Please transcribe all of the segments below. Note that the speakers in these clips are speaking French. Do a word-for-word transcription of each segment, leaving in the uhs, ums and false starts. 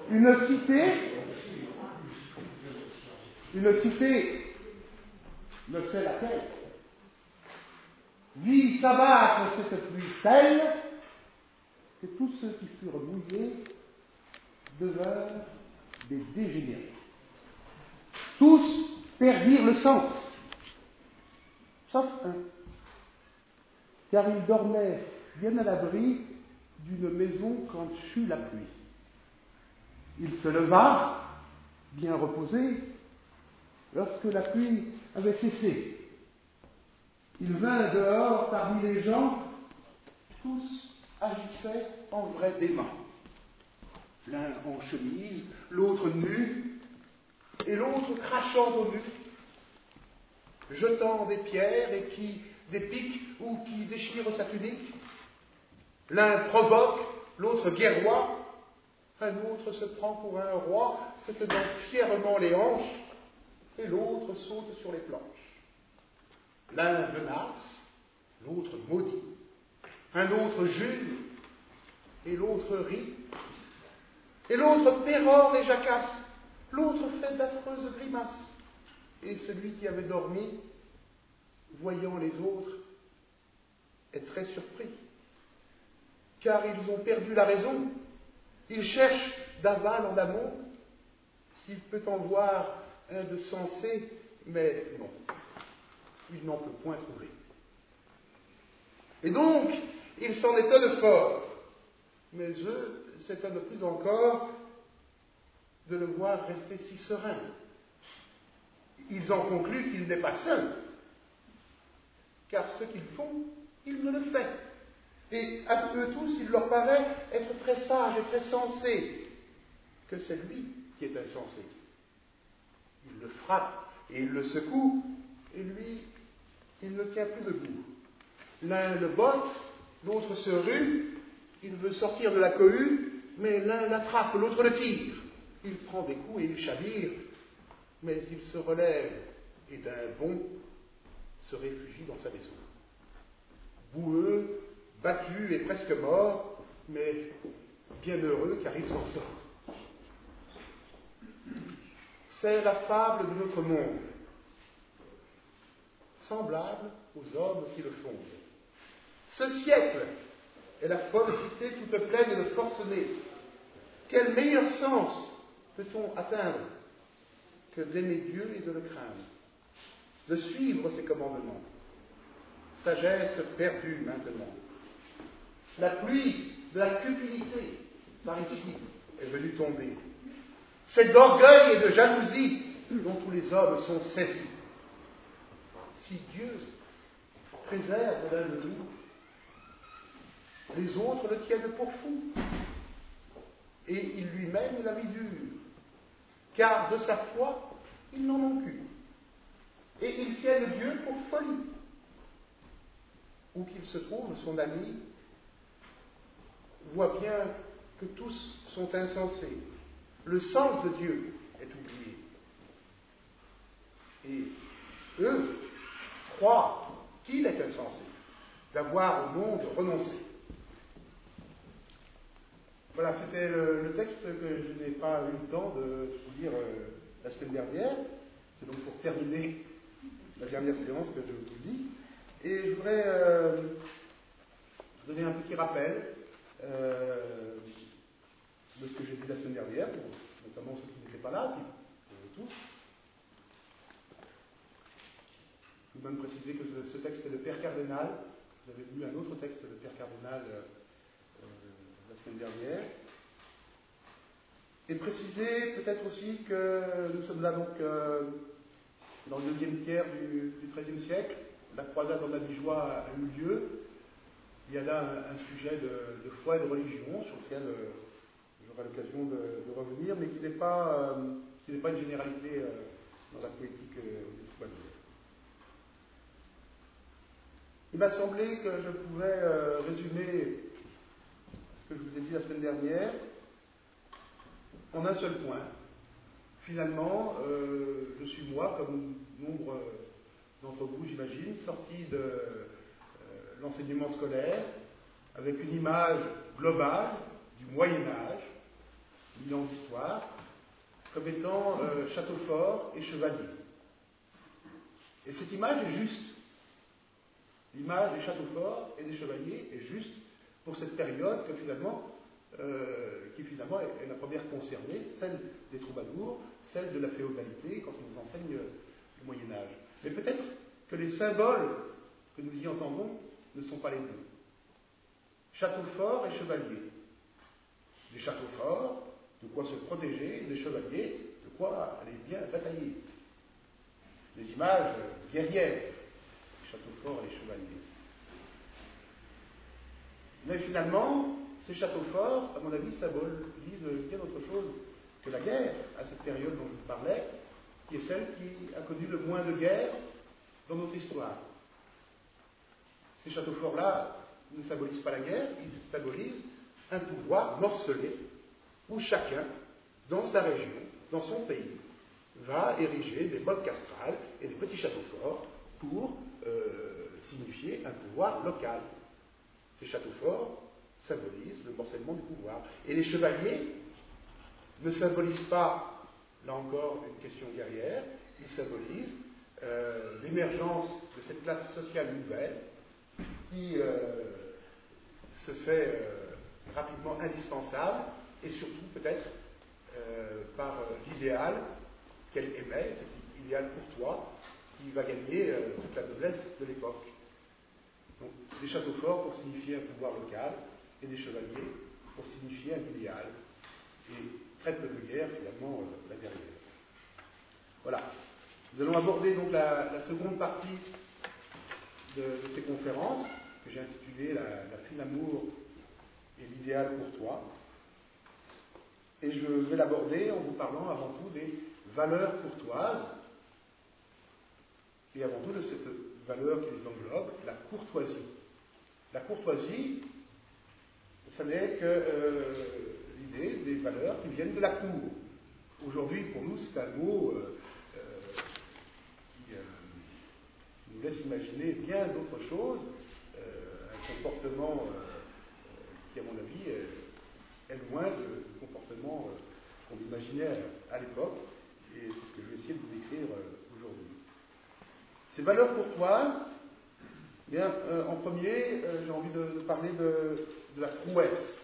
Une cité, une cité, ne sait laquelle, vit s'abattre cette pluie telle que tous ceux qui furent mouillés devinrent des dégénérés. Tous perdirent le sens, sauf un, car il dormait bien à l'abri d'une maison quand fut la pluie. Il se leva, bien reposé, lorsque la pluie avait cessé. Il vint dehors parmi les gens, tous agissaient en vrais démons. L'un en chemise, l'autre nu, et l'autre crachant au nu, jetant des pierres et qui des pics ou qui déchirent sa tunique. L'un provoque, l'autre guerroie, un autre se prend pour un roi, se tenant fièrement les hanches, et l'autre saute sur les planches. L'un menace, l'autre maudit, un autre jure, et l'autre rit, et l'autre pérore et jacasse, l'autre fait d'affreuses grimaces, et celui qui avait dormi, voyant les autres, est très surpris, car ils ont perdu la raison. Ils cherchent d'aval en amont s'il peut en voir un de sensé, mais non, il n'en peut point trouver. Et donc, ils s'en étonnent fort, mais eux s'étonnent plus encore de le voir rester si serein. Ils en concluent qu'il n'est pas saint, car ce qu'ils font, il ne le fait. Et à eux tous, il leur paraît être très sage et très sensé, que c'est lui qui est insensé. Il le frappe et il le secoue, et lui, il ne tient plus debout. L'un le botte, l'autre se rue, il veut sortir de la cohue, mais l'un l'attrape, l'autre le tire. Il prend des coups et il chavire, mais il se relève et d'un bond se réfugie dans sa maison. Boueux, battu et presque mort, mais bien heureux car il s'en sort. C'est la fable de notre monde, semblable aux hommes qui le fondent. Ce siècle est la folle cité toute pleine de forcenés. Quel meilleur sens peut-on atteindre que d'aimer Dieu et de le craindre, de suivre ses commandements? Sagesse perdue maintenant. La pluie de la cupidité, par ici, est venue tomber. C'est d'orgueil et de jalousie dont tous les hommes sont saisis. Si Dieu préserve l'un de nous, les autres le tiennent pour fou. Et il lui-même la vie dure, car de sa foi, ils n'en ont qu'une. Et ils tiennent Dieu pour folie. Où qu'il se trouve, son ami voit bien que tous sont insensés. Le sens de Dieu est oublié. Et eux croient qu'il est insensé, d'avoir au monde renoncé. Voilà, c'était le, le texte que je n'ai pas eu le temps de vous lire euh, la semaine dernière. C'est donc pour terminer la dernière séance que je vous lis. Et je voudrais euh, donner un petit rappel euh, de ce que j'ai dit la semaine dernière, pour, notamment ceux qui n'étaient pas là, puis pour tous. Je veux même préciser que ce, ce texte est de Père Cardinal. Vous avez lu un autre texte de Père Cardinal euh, la semaine dernière. Et préciser peut-être aussi que nous sommes là donc euh, dans le deuxième tiers du, du treizième siècle. La croisade en Abigeois a eu lieu. Il y a là un, un sujet de, de foi et de religion sur lequel euh, j'aurai l'occasion de, de revenir, mais qui n'est pas, euh, qui n'est pas une généralité euh, dans la poétique euh, des troubadours. Il m'a semblé que je pouvais euh, résumer ce que je vous ai dit la semaine dernière en un seul point. Finalement, euh, je suis moi, comme nombre d'entre vous, j'imagine, sorti de euh, l'enseignement scolaire avec une image globale du Moyen-Âge, mille ans d'histoire, comme étant euh, château fort et chevalier. Et cette image est juste. L'image des châteaux forts et des chevaliers est juste pour cette période que finalement, euh, qui finalement est, est la première concernée, celle des troubadours, celle de la féodalité, quand on nous enseigne le Moyen-Âge. Mais peut-être que les symboles que nous y entendons ne sont pas les deux. Château fort et chevalier. Des châteaux forts, de quoi se protéger, et des chevaliers, de quoi aller bien batailler. Des images guerrières, les châteaux forts et les chevaliers. Mais finalement, ces châteaux forts, à mon avis, symbolisent bien autre chose que la guerre, à cette période dont je vous parlais, qui est celle qui a connu le moins de guerres dans notre histoire. Ces châteaux forts-là ne symbolisent pas la guerre, ils symbolisent un pouvoir morcelé, où chacun, dans sa région, dans son pays, va ériger des mottes castrales et des petits châteaux forts pour euh, signifier un pouvoir local. Ces châteaux forts symbolisent le morcellement du pouvoir. Et les chevaliers ne symbolisent pas, là encore, une question guerrière, ils symbolisent euh, l'émergence de cette classe sociale nouvelle qui euh, se fait euh, rapidement indispensable et surtout peut-être euh, par euh, l'idéal qu'elle émet, cet idéal courtois qui va gagner euh, toute la noblesse de l'époque. Donc des châteaux forts pour signifier un pouvoir local et des chevaliers pour signifier un idéal. Et très peu de guerre finalement euh, la guerrière. Voilà. Nous allons aborder donc la, la seconde partie de, de ces conférences que j'ai intitulée la, la fine amour et l'idéal courtois. Et je vais l'aborder en vous parlant avant tout des valeurs courtoises et avant tout de cette valeur qui les englobe, la courtoisie. La courtoisie, ça n'est que euh, l'idée des valeurs qui viennent de la cour. Aujourd'hui, pour nous, c'est un mot euh, euh, qui euh, nous laisse imaginer bien d'autres choses, euh, un comportement euh, qui, à mon avis, est, est loin du comportement euh, qu'on imaginait à, à l'époque, et c'est ce que je vais essayer de vous décrire euh, aujourd'hui. Ces valeurs courtoises, bien, euh, en premier, euh, j'ai envie de, de parler de, de la prouesse.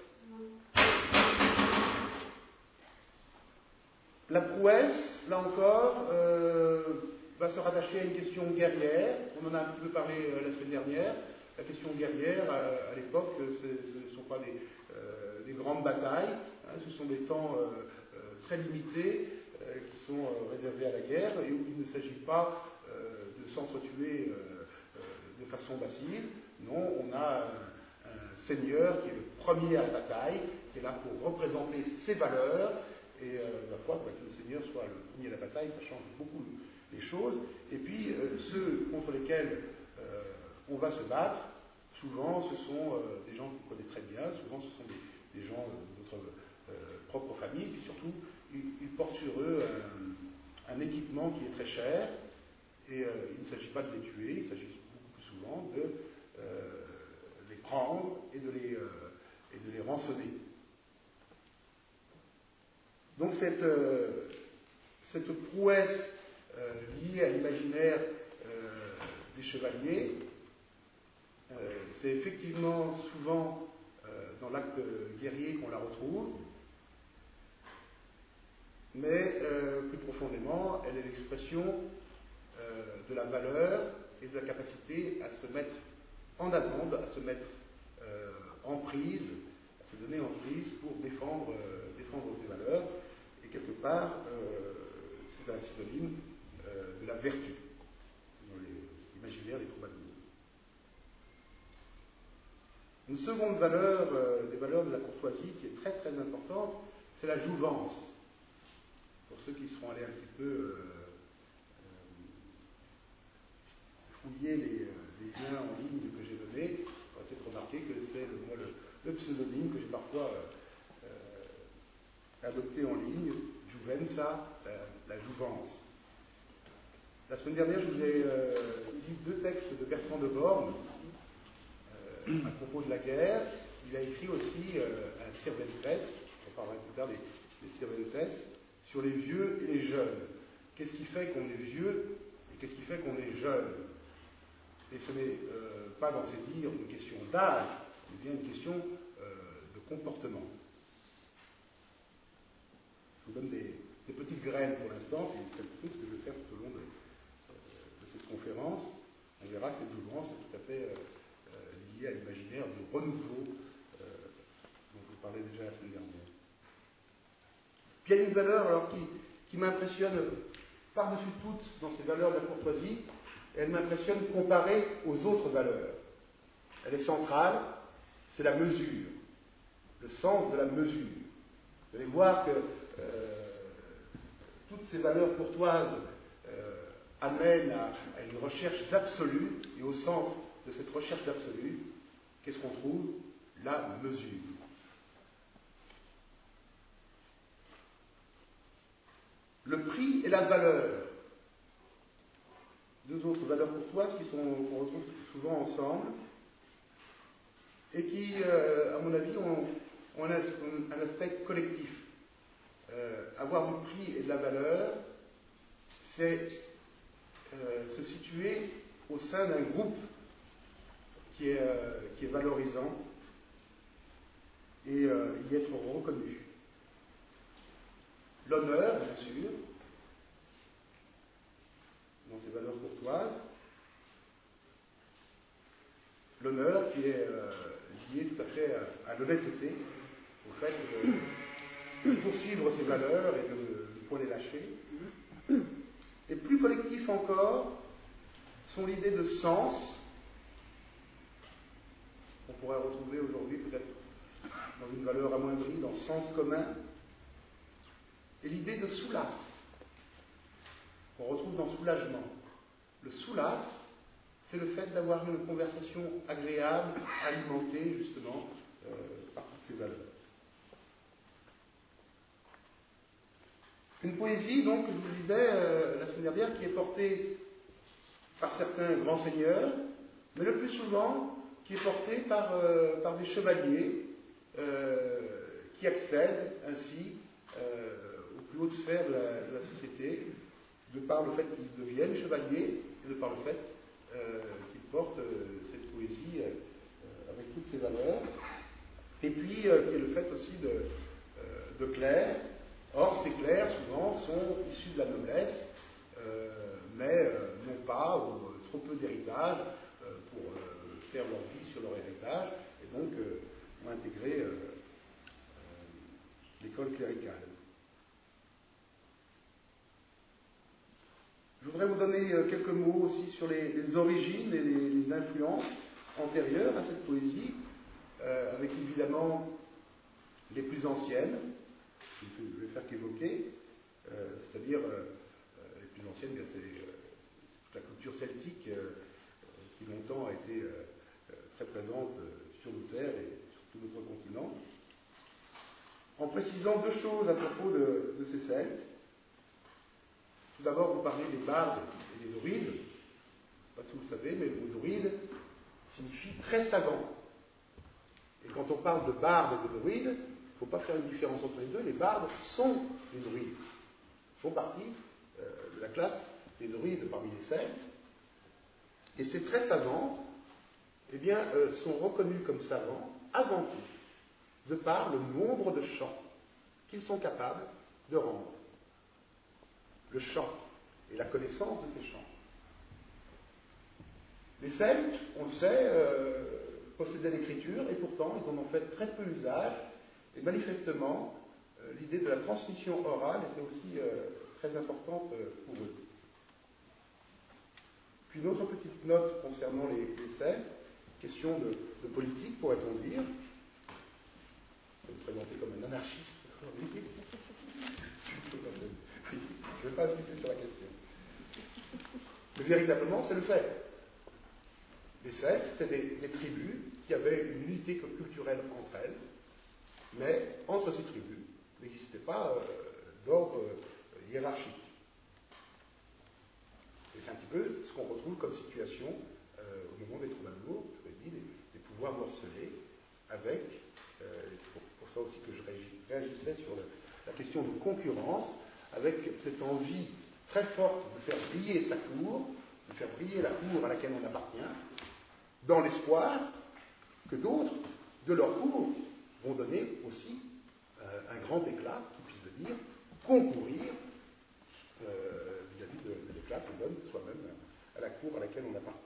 La prouesse, là encore, euh, va se rattacher à une question guerrière. On en a un petit peu parlé euh, la semaine dernière. La question guerrière, à, à l'époque, ce ne sont pas des, euh, des grandes batailles, hein, ce sont des temps euh, euh, très limités euh, qui sont euh, réservés à la guerre et où il ne s'agit pas euh, de s'entretuer euh, euh, de façon massive. Non, on a un, un seigneur qui est le premier à la bataille, qui est là pour représenter ses valeurs. Et euh, la foi, que le Seigneur soit le premier à la bataille, ça change beaucoup les choses. Et puis, euh, ceux contre lesquels euh, on va se battre, souvent, ce sont euh, des gens qu'on connaît très bien, souvent, ce sont des, des gens de notre euh, propre famille, puis surtout, ils, ils portent sur eux un, un équipement qui est très cher, et euh, il ne s'agit pas de les tuer, il s'agit beaucoup plus souvent de euh, les prendre et de les, euh, et de les rançonner. Donc cette, euh, cette prouesse euh, liée à l'imaginaire euh, des chevaliers, euh, c'est effectivement souvent euh, dans l'acte guerrier qu'on la retrouve, mais euh, plus profondément, elle est l'expression euh, de la valeur et de la capacité à se mettre en avant, à se mettre euh, en prise, à se donner en prise pour défendre, euh, défendre ses valeurs. Et quelque part, euh, c'est un synonyme euh, de la vertu dans l'imaginaire des troubadours. Une seconde valeur, euh, des valeurs de la courtoisie, qui est très très importante, c'est la jouvence. Pour ceux qui seront allés un petit peu euh, euh, fouiller les, les liens en ligne que j'ai donnés, on va peut-être remarquer que c'est le, moi, le, le pseudonyme que j'ai parfois euh, euh, adopté en ligne, Juvenza, la, la jouvence. La semaine dernière, je vous ai euh, dit deux textes de Bertrand de Born euh, à propos de la guerre. Il a écrit aussi euh, un Cervantes, on parlera plus tard des, les Cervantes, sur les vieux et les jeunes. Qu'est-ce qui fait qu'on est vieux et qu'est-ce qui fait qu'on est jeune? Et ce n'est euh, pas dans ces dires une question d'âge, mais bien une question euh, de comportement. Je vous donne des, des petites graines pour l'instant, puis c'est quelque chose que je vais faire tout au long de, de cette conférence. On verra que cette mouvement, c'est tout à fait euh, euh, lié à l'imaginaire du renouveau euh, dont je vous parlais déjà la semaine dernière. Puis il y a une valeur alors, qui, qui m'impressionne par-dessus toutes dans ces valeurs de la courtoisie, et elle m'impressionne comparée aux autres valeurs. Elle est centrale, c'est la mesure, le sens de la mesure. Vous allez voir que euh, toutes ces valeurs courtoises euh, amènent à, à une recherche d'absolu, et au centre de cette recherche d'absolu, qu'est-ce qu'on trouve? La mesure. Le prix et la valeur. Deux autres valeurs courtoises qui sont, qu'on retrouve souvent ensemble et qui, euh, à mon avis, ont, ont un, un aspect collectif. Euh, avoir du prix et de la valeur, c'est euh, se situer au sein d'un groupe qui est, euh, qui est valorisant et euh, y être reconnu. L'honneur, bien sûr, dans ces valeurs courtoises. L'honneur qui est euh, lié tout à fait à, à l'honnêteté, au fait de, de poursuivre ces valeurs et de ne point les lâcher. Et plus collectif encore sont l'idée de sens, qu'on pourrait retrouver aujourd'hui peut-être dans une valeur amoindrie, dans sens commun, et l'idée de soulasse, qu'on retrouve dans soulagement. Le soulasse, c'est le fait d'avoir une conversation agréable, alimentée justement euh, par toutes ces valeurs. Une poésie, donc, que je vous le disais euh, la semaine dernière, qui est portée par certains grands seigneurs, mais le plus souvent qui est portée par, euh, par des chevaliers euh, qui accèdent ainsi euh, aux plus hautes sphères de la, de la société, de par le fait qu'ils deviennent chevaliers et de par le fait euh, qu'ils portent euh, cette poésie euh, avec toutes ses valeurs, et puis euh, qui est le fait aussi de, euh, de clercs. Or, ces clercs, souvent, sont issus de la noblesse, euh, mais euh, n'ont pas ou euh, trop peu d'héritage euh, pour euh, faire leur vie sur leur héritage, et donc euh, ont intégré euh, euh, l'école cléricale. Je voudrais vous donner euh, quelques mots aussi sur les, les origines et les, les influences antérieures à cette poésie, euh, avec évidemment les plus anciennes, je ne vais faire qu'évoquer, euh, c'est-à-dire euh, les plus anciennes, bien, c'est, euh, c'est toute la culture celtique euh, qui longtemps a été euh, très présente sur nos terres et sur tout notre continent, en précisant deux choses à propos de, de ces Celtes. Tout d'abord, vous parlez des bardes et des druides. Je ne sais pas si vous le savez, mais le mot druide signifie très savant. Et quand on parle de bardes et de druides, il ne faut pas faire une différence entre les deux. Les bardes sont des druides. Ils font partie euh, de la classe des druides parmi les Celtes. Et ces très savants, eh bien, euh, sont reconnus comme savants avant tout, de par le nombre de chants qu'ils sont capables de rendre. Le chant et la connaissance de ces chants. Les Celtes, on le sait, euh, possédaient l'écriture et pourtant ils en ont fait très peu usage et manifestement euh, l'idée de la transmission orale était aussi euh, très importante euh, pour eux. Puis une autre petite note concernant les, les Celtes, question de, de politique pourrait-on dire. Je vais me présenter comme un anarchiste. Je ne vais pas insister sur la question. Mais véritablement, c'est le fait. Les Celtes, c'était des, des tribus qui avaient une unité culturelle entre elles, mais entre ces tribus n'existait pas euh, d'ordre euh, hiérarchique. Et c'est un petit peu ce qu'on retrouve comme situation euh, au moment des troubadours, je l'ai dit, des, des pouvoirs morcelés, avec, euh, c'est pour, pour ça aussi que je réagissais sur le, la question de concurrence, avec cette envie très forte de faire briller sa cour, de faire briller la cour à laquelle on appartient, dans l'espoir que d'autres, de leur cour, vont donner aussi euh, un grand éclat, qui puisse le dire, concourir euh, vis-à-vis de, de l'éclat qu'on donne soi-même à la cour à laquelle on appartient.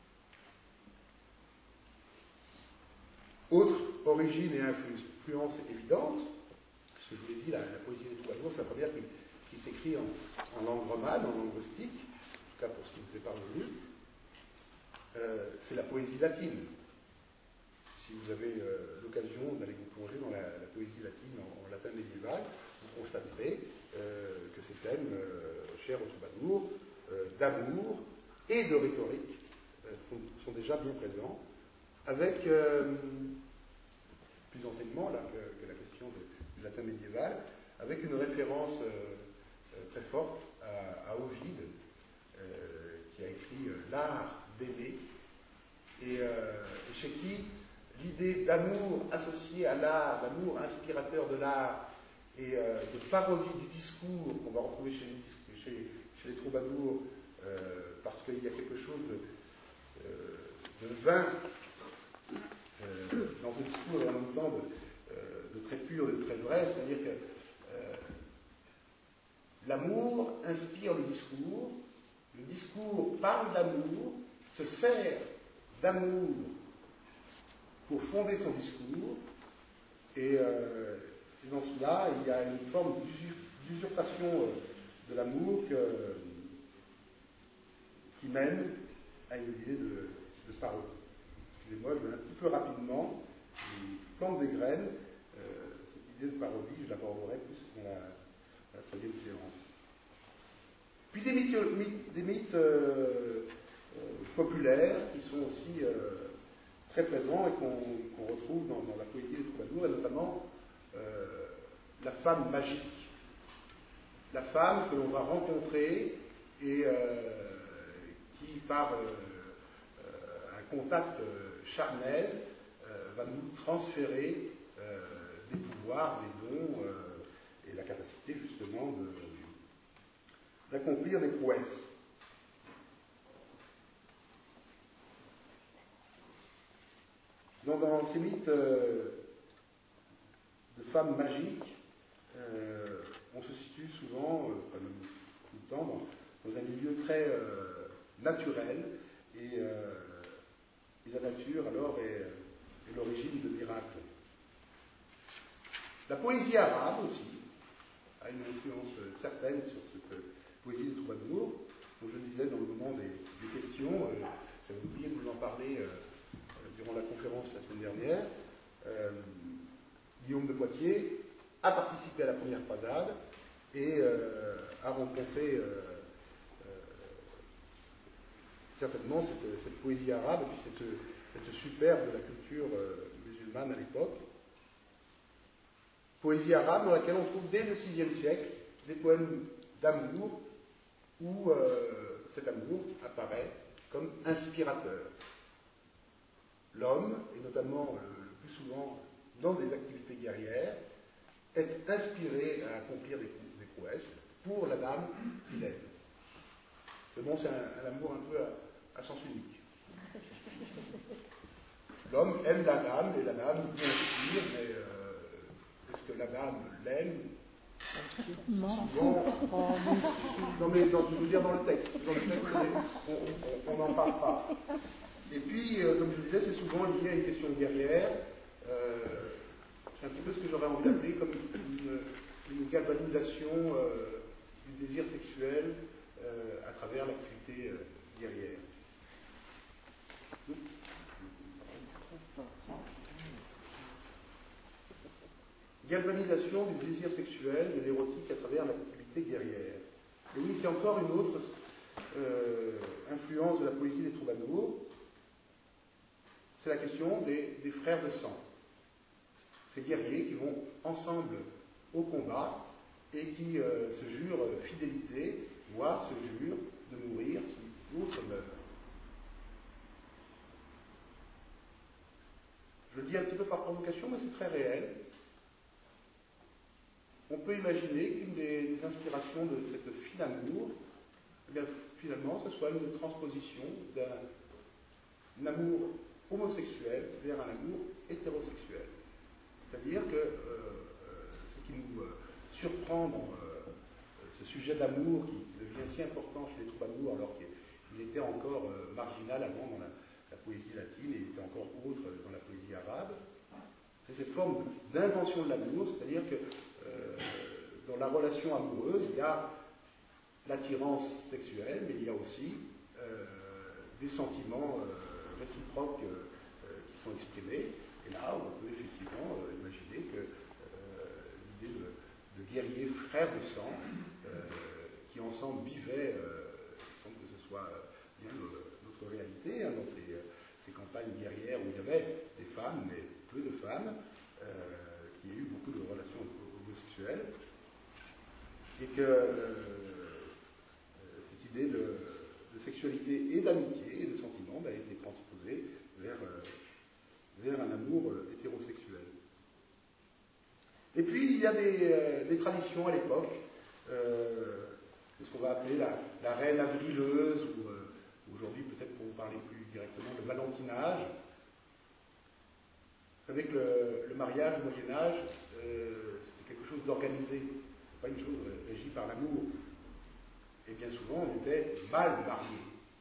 Autre origine et influence évidente, ce que je vous l'ai dit, la, la poésie des troubadours, c'est la première qui, qui s'écrit en, en langue romane, en langue rustique, en tout cas pour ce qui nous est parvenu, euh, c'est la poésie latine. Si vous avez euh, l'occasion d'aller vous plonger dans la, la poésie latine en, en latin médiéval, vous constaterez euh, que ces thèmes euh, chers aux troubadours, euh, d'amour et de rhétorique, euh, sont, sont déjà bien présents, avec euh, plus enseignement là, que, que la question de, du latin médiéval, avec une référence euh, euh, très forte à, à Ovide, euh, qui a écrit euh, L'art d'aimer, et, euh, et chez qui l'idée d'amour associé à l'art, d'amour inspirateur de l'art, et euh, de parodie du discours qu'on va retrouver chez les, chez, chez les troubadours, euh, parce qu'il y a quelque chose de, euh, de vain euh, dans ce discours et en même temps de, euh, de très pur, de très vrai, c'est-à-dire que euh, l'amour inspire le discours, le discours parle d'amour, se sert d'amour pour fonder son discours, et, euh, et dans cela, il y a une forme d'usurpation de l'amour que, qui mène à une idée de, de parodie. Excusez-moi, je vais un petit peu rapidement, je plante des graines, euh, cette idée de parodie, je l'aborderai plus dans la, la troisième séance. Puis des mythes, des mythes euh, euh, populaires qui sont aussi euh, très présents et qu'on qu'on retrouve dans, dans la poésie des troubadours, et notamment euh, la femme magique. La femme que l'on va rencontrer et euh, qui, par euh, euh, un contact euh, charnel, euh, va nous transférer euh, des pouvoirs, des dons euh, et la capacité justement de, d'accomplir des prouesses. Donc, dans ces mythes euh, de femmes magiques, euh, on se situe souvent, euh, pas même tout le temps, dans, dans un milieu très euh, naturel, et, euh, et la nature alors est, est l'origine de miracles. La poésie arabe aussi a une influence certaine sur cette poésie de troubadour. Comme je le disais dans le moment des, des questions, euh, j'avais oublié de vous en parler euh, durant la conférence la semaine dernière. Euh, Guillaume de Poitiers a participé à la première croisade et euh, a rencontré euh, euh, certainement cette, cette poésie arabe et puis cette, cette superbe de la culture euh, musulmane à l'époque. Poésie arabe dans laquelle on trouve dès le sixième siècle des poèmes d'amour où euh, cet amour apparaît comme inspirateur. L'homme, et notamment euh, le plus souvent dans des activités guerrières, est inspiré à accomplir des, des prouesses pour la dame qu'il aime. Mais bon, c'est un, un amour un peu à, à sens unique. L'homme aime la dame, et la dame lui inspire, mais euh, est-ce que la dame l'aime? Non. Souvent, non mais dans, je veux dire dans le texte, dans le texte on n'en parle pas. Et puis, euh, comme je le disais, c'est souvent lié à une question guerrière. Euh, c'est un petit peu ce que j'aurais envie d'appeler comme une, une galvanisation euh, du désir sexuel euh, à travers l'activité euh, guerrière. Galvanisation du désir sexuel, de l'érotique à travers l'activité guerrière. Et oui, c'est encore une autre euh, influence de la poésie des troubadours. C'est la question des, des frères de sang. Ces guerriers qui vont ensemble au combat et qui euh, se jurent fidélité, voire se jurent de mourir si l'autre meurt. Je le dis un petit peu par provocation, mais c'est très réel. on peut imaginer qu'une des, des inspirations de cette fin amour, eh bien, finalement, ce soit une transposition d'un amour homosexuel vers un amour hétérosexuel. C'est-à-dire que euh, ce qui nous euh, surprend dans euh, ce sujet d'amour qui, qui devient si important chez les troubadours, alors qu'il était encore euh, marginal avant dans la, la poésie latine et il était encore autre dans la poésie arabe, c'est cette forme d'invention de l'amour, c'est-à-dire que euh, dans la relation amoureuse, il y a l'attirance sexuelle, mais il y a aussi euh, des sentiments euh, réciproques euh, qui sont exprimés. Et là, on peut effectivement euh, imaginer que euh, l'idée de, de guerriers frères de sang, euh, qui ensemble vivaient, euh, il semble que ce soit bien notre réalité, hein, dans ces, ces campagnes guerrières où il y avait des femmes, mais peu de femmes, euh, qu'il y a eu beaucoup de relations homosexuelles, et que euh, cette idée de, de sexualité et d'amitié et de sentiment bah, a été transposée vers, euh, vers un amour euh, hétérosexuel. Et puis il y a des, euh, des traditions à l'époque, euh, ce qu'on va appeler la, la reine avrileuse, ou euh, aujourd'hui peut-être pour vous parler plus directement, le valentinage. Vous savez que le, le mariage au Moyen-Âge, euh, c'était quelque chose d'organisé, pas une chose régie par l'amour. Et bien souvent, on était mal mariés.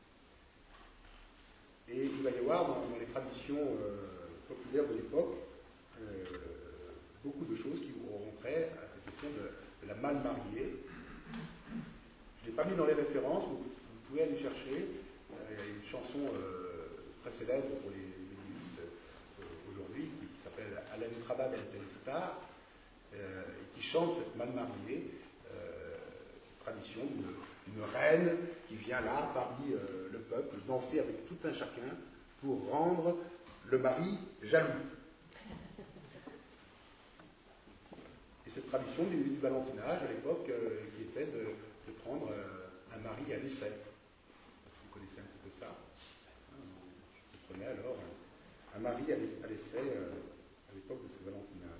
Et il va y avoir dans, dans les traditions euh, populaires de l'époque euh, beaucoup de choses qui auront trait à cette question de, de la mal mariée. Je ne l'ai pas mis dans les références, vous, vous pouvez aller chercher. Euh, il y a une chanson euh, très célèbre pour les médiévistes euh, aujourd'hui qui, qui s'appelle Alain Trabad El Telestar, euh, et qui chante cette mal mariée, euh, cette tradition d'une reine qui vient là, parmi euh, le peuple, danser avec tout un chacun pour rendre le mari jaloux. Et cette tradition du, du valentinage à l'époque euh, qui était de, de prendre euh, un mari à l'essai. Vous connaissez un petit peu ça. On prenait alors un, un mari à l'essai euh, à l'époque de ce valentinage.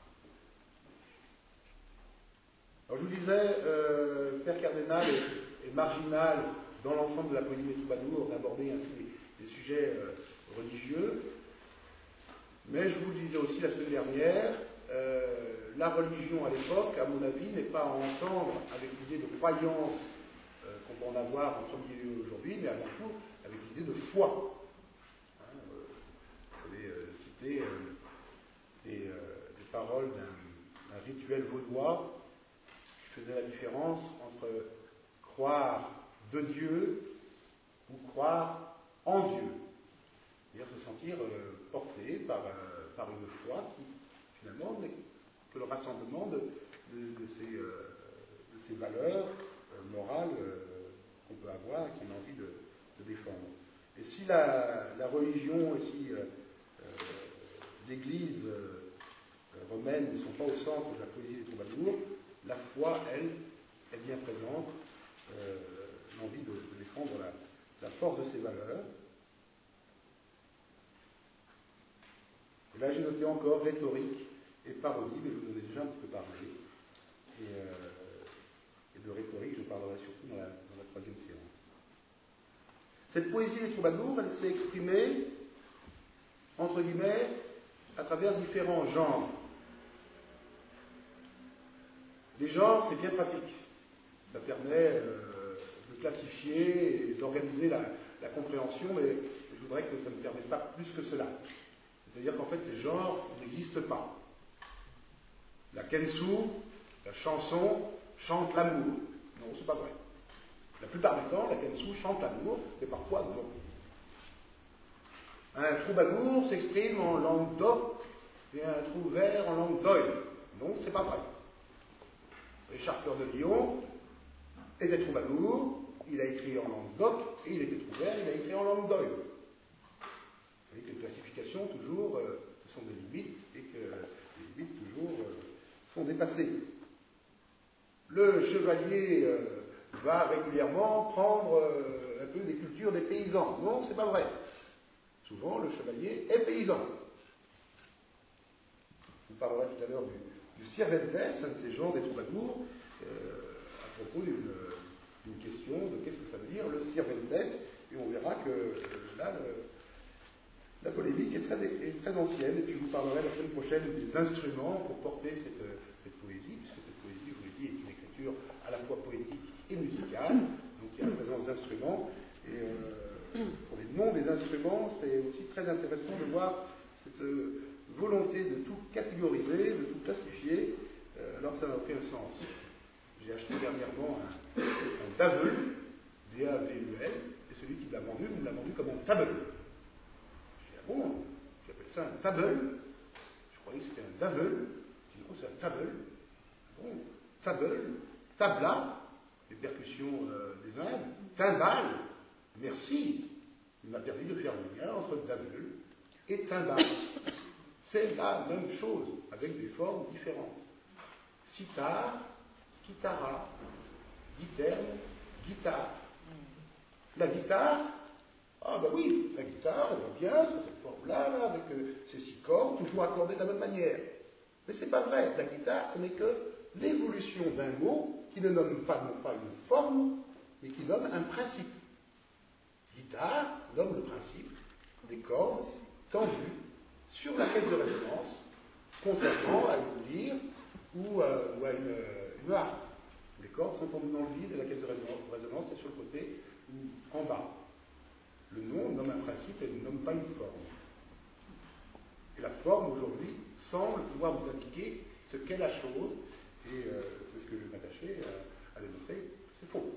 Alors je vous disais, euh, Père Cardinal est, est marginal dans l'ensemble de la poésie des troubadours d'aborder ainsi des, des sujets euh, religieux, mais je vous le disais aussi la semaine dernière, euh, la religion à l'époque, à mon avis, n'est pas à entendre avec l'idée de croyance euh, qu'on peut en avoir en premier lieu aujourd'hui, mais avant tout avec l'idée de foi. Hein, euh, vous avez euh, cité euh, des, euh, des paroles d'un, d'un rituel vaudois qui faisait la différence entre croire de Dieu ou croire en Dieu. C'est-à-dire se sentir euh, porté par, euh, par une foi qui, finalement, n'est que le rassemblement de, de, de, ces, euh, de ces valeurs euh, morales euh, qu'on peut avoir et qu'on a envie de, de défendre. Et si la, la religion et si euh, euh, l'Église euh, romaine ne sont pas au centre de la poésie des troubadours, la foi, elle, est bien présente, euh, l'envie de, de défendre la, la force de ces valeurs. Et là, j'ai noté encore rhétorique et parodie, mais je vous en ai déjà un petit peu parlé. Et, euh, et de rhétorique, je parlerai surtout dans la, dans la troisième séance. Cette poésie des troubadours, elle s'est exprimée, entre guillemets, à travers différents genres. Les genres, c'est bien pratique. Ça permet euh, de classifier et d'organiser la, la compréhension, mais je voudrais que ça ne permette pas plus que cela. C'est-à-dire qu'en fait, ces genres n'existent pas. La kensu, la chanson, chante l'amour. Non, c'est pas vrai. La plupart du temps, la kensu chante l'amour, mais parfois non. Un troubadour s'exprime en langue d'oc et un trouvère en langue d'oïl. Non, c'est pas vrai. Richard Cœur de Lion était troubadour, il a écrit en langue d'oc, et il était trouvère, il a écrit en langue d'oïl. Vous voyez que les classifications, toujours, euh, ce sont des limites, et que les limites, toujours, euh, sont dépassées. Le chevalier euh, va régulièrement prendre euh, un peu des cultures des paysans. Non, c'est pas vrai. Souvent, le chevalier est paysan. Je vous parlerai tout à l'heure du, du Cervantes, un de ces gens des troubadours, euh, à propos d'une, d'une question de qu'est-ce que ça veut dire le Cervantes, et on verra que euh, là, le, la polémique est très, est très ancienne, et puis je vous parlerai la semaine prochaine des instruments pour porter cette, cette poésie, puisque cette poésie, je vous l'ai dit, est une écriture à la fois poétique et musicale, donc il y a la présence d'instruments, et euh, pour les noms des instruments, c'est aussi très intéressant de voir cette euh, volonté de tout catégoriser, de tout classifier, euh, alors que ça n'a aucun sens. J'ai acheté dernièrement un, un Davel, D A V E L, et celui qui me l'a vendu, me l'a vendu comme un table. J'ai dit, ah bon, j'appelle ça un table. Je croyais que c'était un Davel. J'ai dit, non, c'est un table. Bon, table, tabla, les percussions euh, des Indes, timbale, merci. Il m'a permis de faire le lien entre Davel et timbale. C'est la même chose, avec des formes différentes. Sitar, guitara, guiterne, guitare. La guitare, ah ben oui, la guitare, on voit bien, c'est cette forme-là, là, avec euh, ces six cordes, toujours accordées de la même manière. Mais c'est pas vrai, la guitare, ce n'est que l'évolution d'un mot qui ne nomme pas, non pas une forme, mais qui nomme un principe. Guitare nomme le principe des cordes tendues sur la caisse de résonance, contrairement à une lyre ou, euh, ou à une, une harpe. Les cordes sont tendues dans le vide et la caisse de résonance est sur le côté ou en bas. Le nom nomme un principe et ne nomme pas une forme. Et la forme, aujourd'hui, semble pouvoir vous indiquer ce qu'est la chose, et euh, c'est ce que je vais m'attacher à, à démontrer, c'est faux.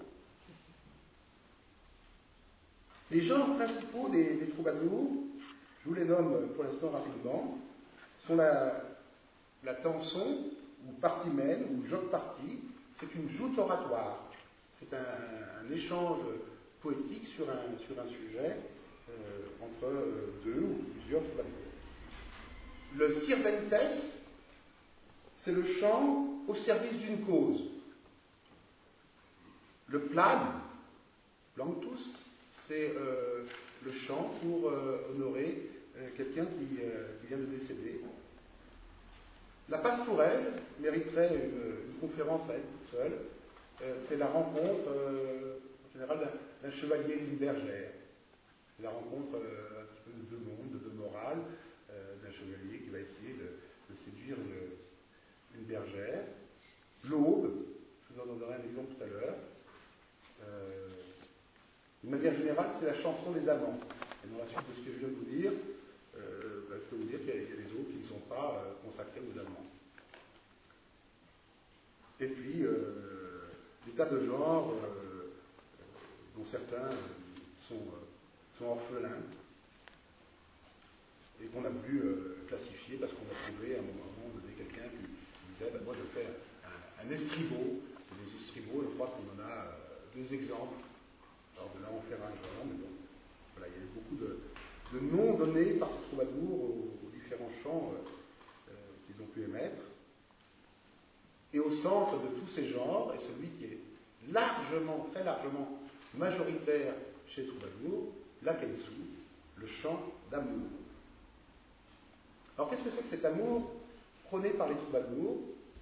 Les genres principaux des, des troubadours, je vous les nomme pour l'instant rapidement, sont la, la tanson, ou partimène, ou joc-partie. C'est une joute oratoire. C'est un, un échange poétique sur un, sur un sujet euh, entre euh, deux ou plusieurs troubadours. Le Cervantes, c'est le chant au service d'une cause. Le plan, planctus, c'est euh, le chant pour euh, honorer euh, quelqu'un qui, euh, qui vient de décéder. La pastourelle mériterait une, une conférence à elle toute seule. Euh, c'est la rencontre, euh, en général, d'un, d'un chevalier et d'une bergère. C'est la rencontre euh, un petit peu de deux mondes, de deux morales, euh, d'un chevalier qui va essayer de, de séduire une, une bergère. L'aube, je vous en donnerai un exemple tout à l'heure. Euh, D'une manière générale, c'est la chanson des amants. Et dans la suite de ce que je viens de vous dire, euh, bah, je peux vous dire qu'il y a, il y a des aubes qui ne sont pas euh, consacrées aux amants. Et puis, euh, des tas de genres, euh, dont certains sont, euh, sont orphelins, et qu'on a voulu euh, classifier parce qu'on a trouvé à un moment donné quelqu'un qui, qui disait ben, moi je fais un, un estribo. Et les estribos, je crois qu'on en a euh, deux exemples. Alors de là on fera un genre, mais bon, voilà, il y a eu beaucoup de, de noms donnés par ces troubadours aux, aux différents chants euh, euh, qu'ils ont pu émettre. Et au centre de tous ces genres, et celui qui est largement, très largement majoritaire chez les troubadours, la kensu, le chant d'amour. Alors qu'est-ce que c'est que cet amour prôné par les troubadours?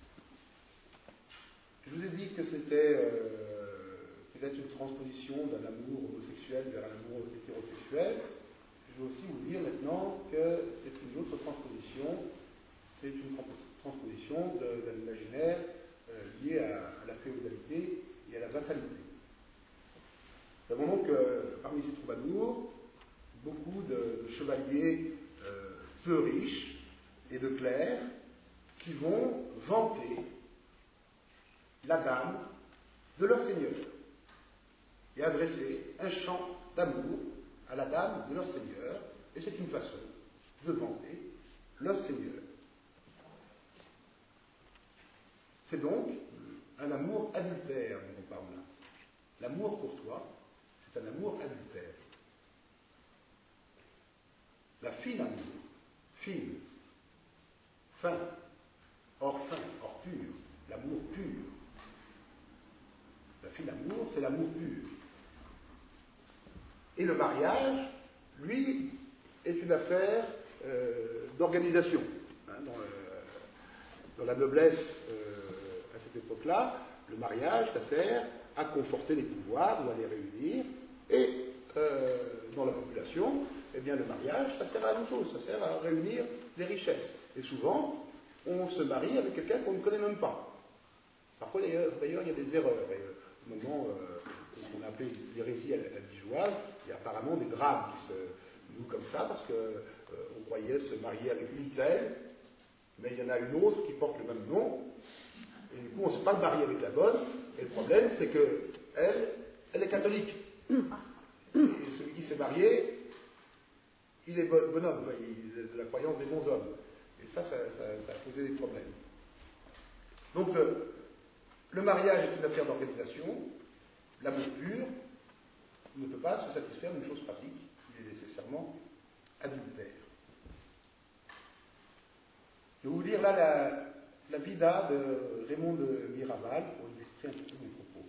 Je vous ai dit que c'était euh, peut-être une transposition d'un amour homosexuel vers un amour hétérosexuel. Je vais aussi vous dire maintenant que c'est une autre transposition, c'est une transposition de, d'un imaginaire euh, lié à, à la féodalité et à la vassalité. Nous avons donc euh, parmi ces troubadours beaucoup de, de chevaliers euh, peu riches et de clercs qui vont vanter la dame de leur seigneur et adresser un chant d'amour à la dame de leur seigneur, et c'est une façon de vanter leur seigneur. C'est donc un amour adultère dont on parle là. L'amour courtois, c'est un amour adultère. La fine amour, fine, fin, hors fin, hors pur, l'amour pur. La fine amour, c'est l'amour pur. Et le mariage, lui, est une affaire euh, d'organisation. Hein, dans, le, dans la noblesse euh, à cette époque-là, le mariage, ça sert à conforter les pouvoirs ou à les réunir, et euh, dans la population, eh bien le mariage, ça sert à la même chose, ça sert à réunir les richesses. Et souvent, on se marie avec quelqu'un qu'on ne connaît même pas. Parfois, d'ailleurs, il y a des erreurs. Et, euh, au moment euh, qu'on a appelé l'hérésie albigeoise, il y a apparemment des drames qui se nouent comme ça, parce qu'on euh, croyait se marier avec une telle, mais il y en a une autre qui porte le même nom, et du coup, on ne s'est pas marié avec la bonne, et le problème, c'est qu'elle, elle est catholique. Et celui qui s'est marié, il est bon, bonhomme, il est de la croyance des bons hommes. Et ça, ça, ça, ça a posé des problèmes. Donc, euh, le mariage est une affaire d'organisation. L'amour pur ne peut pas se satisfaire d'une chose pratique. Il est nécessairement adultère. Je vais vous lire là la, la vida de Raymond de Miraval pour illustrer un petit peu mes propos.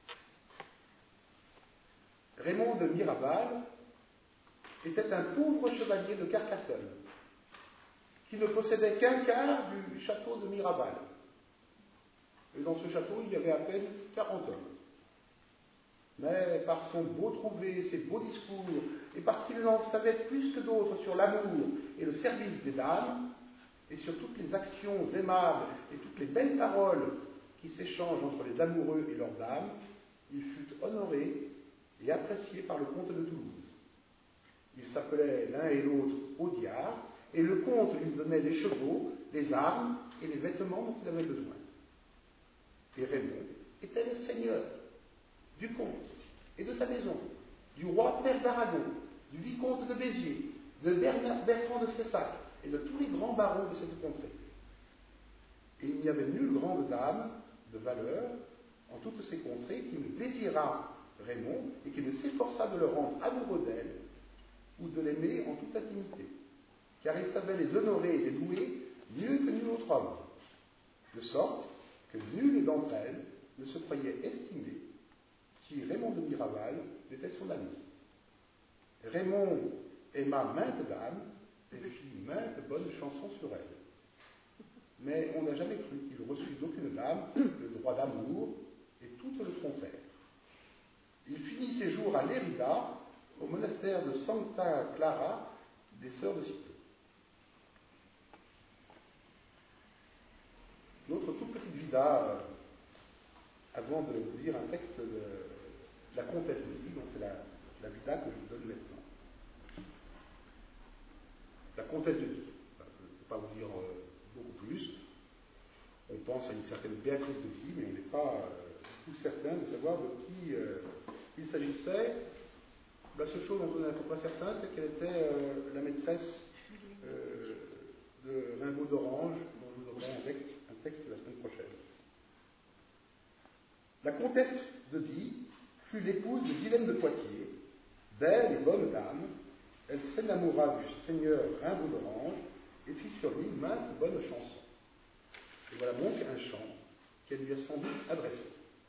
Raymond de Miraval était un pauvre chevalier de Carcassonne qui ne possédait qu'un quart du château de Miraval. Et dans ce château, il y avait à peine quarante hommes. Mais par son beau trouvé, ses beaux discours, et parce qu'il en savait plus que d'autres sur l'amour et le service des dames, et sur toutes les actions aimables et toutes les belles paroles qui s'échangent entre les amoureux et leurs dames, il fut honoré et apprécié par le comte de Toulouse. Ils s'appelaient l'un et l'autre Audiard, et le comte lui donnait les chevaux, les armes et les vêtements dont il avait besoin. Et Raymond était le seigneur du comte et de sa maison, du roi père d'Aragon, du vicomte de Béziers, de Bernard, Bertrand de Cessac et de tous les grands barons de cette contrée. Et il n'y avait nulle grande dame de valeur en toutes ces contrées qui ne désirât Raymond et qui ne s'efforçât de le rendre amoureux d'elle ou de l'aimer en toute intimité, car il savait les honorer et les louer mieux que nul autre homme, de sorte que nulle d'entre elles ne se croyait estimée si Raymond de Miraval était son ami. Raymond aima maintes dames et fit maintes bonnes chansons sur elles. Mais on n'a jamais cru qu'il reçût d'aucune dame le droit d'amour, et toutes le trompèrent. Il finit ses jours à Lérida, au monastère de Santa Clara des Sœurs de Cîteaux. Notre toute petite vida, euh, avant de vous lire un texte de, de la comtesse de Die, donc c'est la, la vida que je vous donne maintenant. La comtesse de Die. Je ne vais pas vous dire euh, beaucoup plus. On pense à une certaine Béatrice de Die, mais on n'est pas euh, tout certain de savoir de qui euh, il s'agissait. La seule chose dont on n'est pas certain, c'est qu'elle était euh, la maîtresse euh, de Rimbaud d'Orange, dont je vous donnerai un texte, un texte la semaine prochaine. La comtesse de Die fut l'épouse de Guylaine de Poitiers, belle et bonne dame. Elle s'enamoura du seigneur Rimbaud d'Orange et fit sur lui maintes bonnes chansons. Et voilà donc un chant qu'elle lui a sans doute adressé.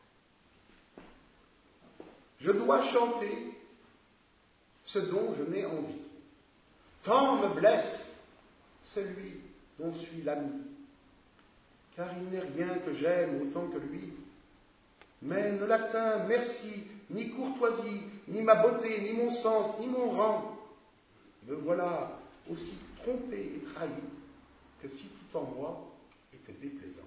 Je dois chanter ce dont je n'ai envie. Tant me blesse celui dont suis l'ami, car il n'est rien que j'aime autant que lui. Mais ne l'atteint, merci, ni courtoisie, ni ma beauté, ni mon sens, ni mon rang. Me voilà aussi trompé et trahi que si tout en moi était déplaisant.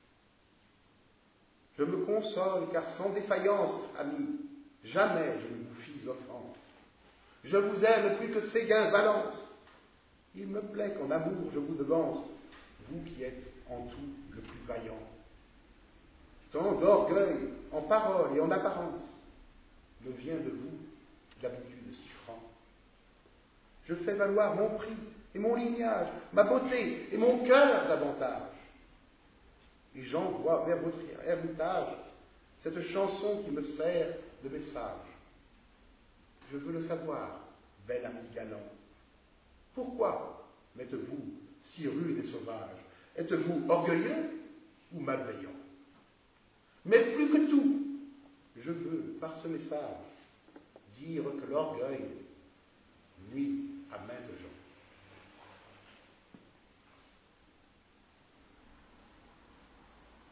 Je me console, car sans défaillance, ami, jamais je ne vous fis offense. Je vous aime plus que Séguin Valence. Il me plaît qu'en amour je vous devance, vous qui êtes en tout le plus vaillant. Tant d'orgueil en parole et en apparence me vient de vous d'habitude si franc. Je fais valoir mon prix et mon lignage, ma beauté et mon cœur davantage. Et j'envoie vers votre ermitage cette chanson qui me sert de message. Je veux le savoir, bel ami galant. Pourquoi m'êtes-vous si rude et sauvage? Êtes-vous orgueilleux ou malveillant? Mais plus que tout, je veux, par ce message, dire que l'orgueil nuit à maintes gens.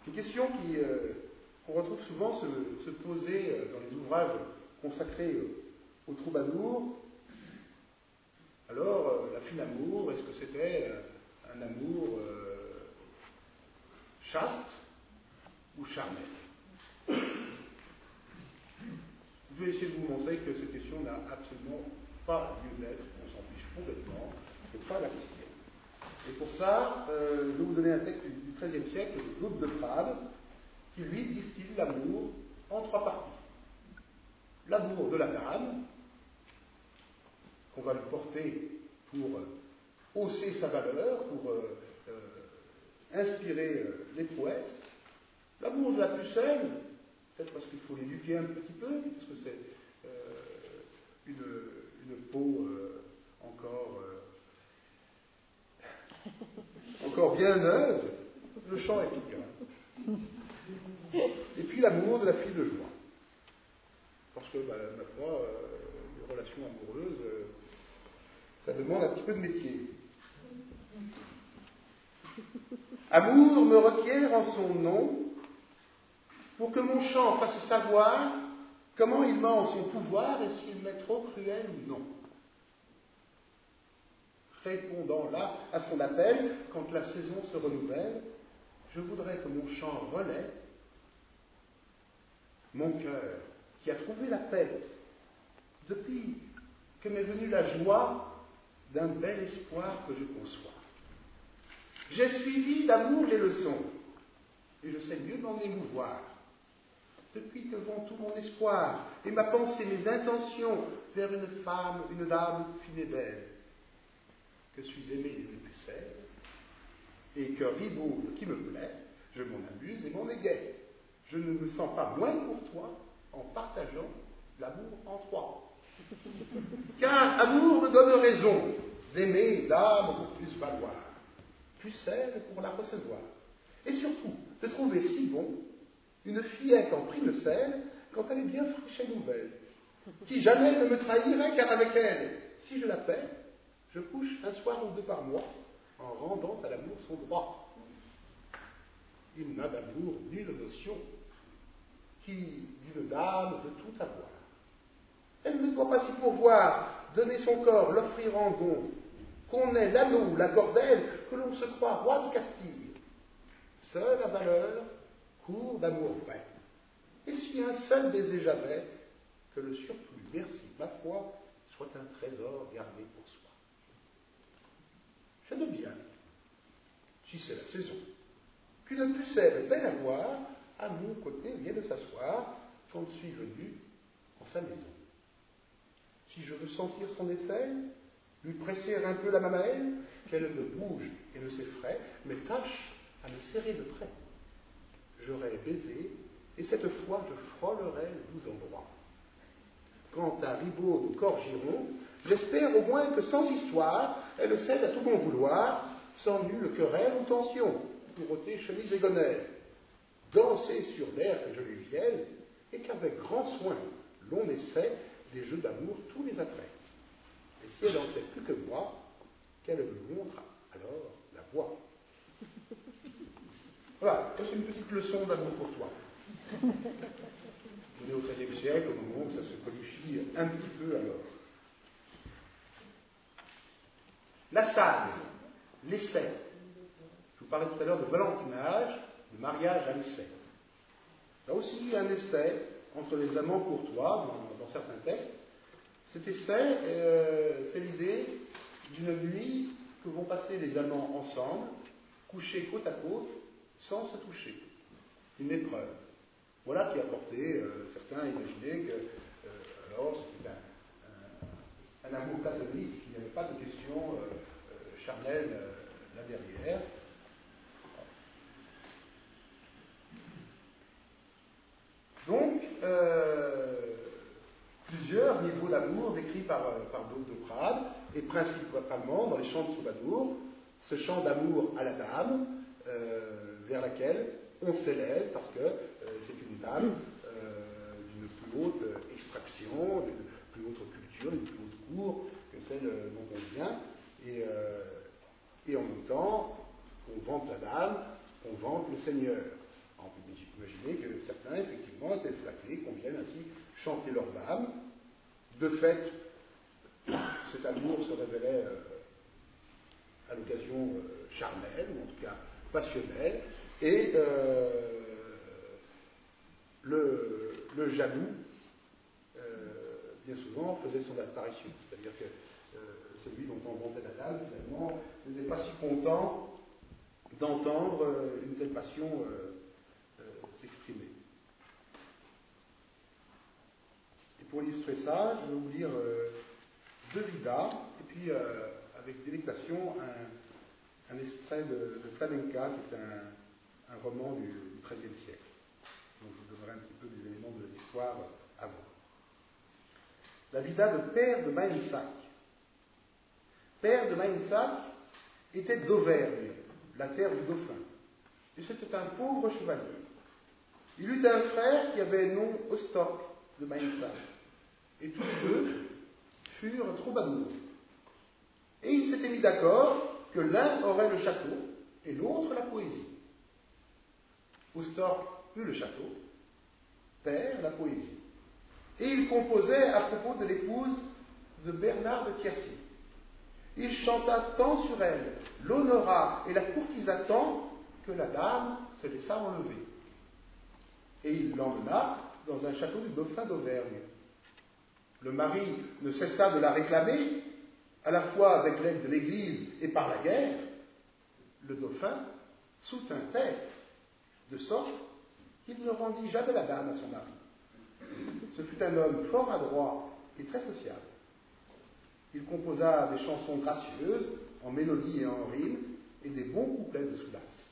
Une question qui, euh, qu'on retrouve souvent se, se poser euh, dans les ouvrages consacrés euh, aux troubadours. Alors, euh, la fine amour, est-ce que c'était euh, un amour euh, chaste ou charnel? Je vais essayer de vous montrer que cette question n'a absolument pas lieu d'être, on s'en fiche complètement, ce n'est pas la question. Et pour ça, euh, je vais vous donner un texte du treizième siècle de Claude de Prades, qui lui distille l'amour en trois parties. L'amour de la dame, qu'on va lui porter pour hausser sa valeur, pour euh, euh, inspirer euh, les prouesses. L'amour de la pucelle, peut-être parce qu'il faut l'éduquer un petit peu, parce que c'est euh, une, une peau euh, encore, euh, encore bien neuve, le chant est piquant. Et puis l'amour de la fille de joie. Parce que, bah, ma foi, euh, les relations amoureuses, euh, ça demande un petit peu de métier. Amour me requiert en son nom, pour que mon chant fasse savoir comment il m'a en son pouvoir et s'il m'est trop cruel ou non. Répondant là à son appel, quand la saison se renouvelle, je voudrais que mon chant relaie mon cœur qui a trouvé la paix depuis que m'est venue la joie d'un bel espoir que je conçois. J'ai suivi d'amour les leçons et je sais mieux m'en émouvoir. Depuis que vont tout mon espoir et ma pensée, mes intentions vers une femme, une dame fine et belle, que suis aimé d'une pucelle, et que ribaude qui me plaît, je m'en amuse et m'en égaye. Je ne me sens pas moins courtois en partageant l'amour en trois. Car amour me donne raison d'aimer l'âme pour plus valoir, pucelle pour la recevoir, et surtout de trouver si bon une fillette en prix de sel quand elle est bien fraîche et nouvelle, qui jamais ne me trahirait, car avec elle, si je la paie, je couche un soir ou deux par mois en rendant à l'amour son droit. Il n'a d'amour nulle notion qui, d'une dame, de tout avoir. Elle ne doit pas s'y pourvoir, donner son corps, l'offrir en don, qu'on ait l'anneau ou la cordelle, que l'on se croit roi de Castille. Seule la valeur court d'amour vrai. Et si un seul baiser j'avais, que le surplus, merci, ma foi, soit un trésor gardé pour soi. Je veux bien, si c'est la saison, qu'une pucelle belle à voir, à mon côté, vienne s'asseoir, quand je suis venu en sa maison. Si je veux sentir son aisselle, lui presser un peu la mamelle, qu'elle ne bouge et ne s'effraie, mais tâche à me serrer de près. J'aurais baisé, et cette fois je frôlerai le doux endroit. Quant à Ribaude au corps giron, j'espère au moins que sans histoire, elle cède à tout mon vouloir, sans nulle querelle ou tension, pour ôter chemise et gonelle, danser sur l'air que je lui vielle, et qu'avec grand soin, l'on essaie des jeux d'amour tous les attraits. Et si elle en sait plus que moi, qu'elle me montre alors la voie. Voilà, c'est une petite leçon d'amour pour toi. On est au treizième siècle, au moment où ça se codifie un petit peu alors. La salle, l'essai. Je vous parlais tout à l'heure de valentinage, de mariage à l'essai. Là aussi, un essai entre les amants courtois, dans, dans certains textes. Cet essai, euh, c'est l'idée d'une nuit que vont passer les amants ensemble, couchés côte à côte, sans se toucher. Une épreuve. Voilà qui a porté, euh, certains imaginaient que, euh, alors, c'était un, un, un amour platonique, qu'il n'y avait pas de question euh, euh, charnelle euh, là derrière. Donc, euh, plusieurs niveaux d'amour décrits par, par Claude de Prades, et principalement dans les chants de troubadour, ce chant d'amour à la dame, euh, vers laquelle on s'élève parce que euh, c'est une dame euh, d'une plus haute extraction, d'une plus haute culture, d'une plus haute cour que celle dont on vient, et, euh, et en même temps, on vante la dame, on vante le Seigneur. On peut imaginer que certains, effectivement, étaient flattés, qu'on vienne ainsi chanter leur dame. De fait, cet amour se révélait euh, à l'occasion euh, charnelle, ou en tout cas passionnelle, et euh, le, le jaloux, euh, bien souvent, faisait son apparition. C'est-à-dire que euh, celui dont on vantait la dame, finalement, n'était pas si content d'entendre euh, une telle passion euh, euh, s'exprimer. Et pour illustrer ça, je vais vous lire euh, deux vidas, et puis euh, avec délectation un, un extrait de, de Flamenca, qui est un, un roman du, du treizième siècle. Donc je vous donnerai un petit peu des éléments de l'histoire avant. La vida de Père de Mainsac. Père de Mainsac était d'Auvergne, la terre du dauphin. Et c'était un pauvre chevalier. Il eut un frère qui avait nom Ostok de Mainsac. Et tous les deux furent troubadours. Et ils s'étaient mis d'accord que l'un aurait le château et l'autre la poésie. Ostok eut le château, Père la poésie. Et il composait à propos de l'épouse de Bernard de Quercy. Il chanta tant sur elle, l'honora et la courtisa tant que la dame se laissa enlever. Et il l'emmena dans un château du dauphin d'Auvergne. Le mari ne cessa de la réclamer, à la fois avec l'aide de l'Église et par la guerre. Le dauphin soutint Père, de sorte qu'il ne rendit jamais la dame à son mari. Ce fut un homme fort adroit et très sociable. Il composa des chansons gracieuses, en mélodie et en rime, et des bons couplets de Soulas.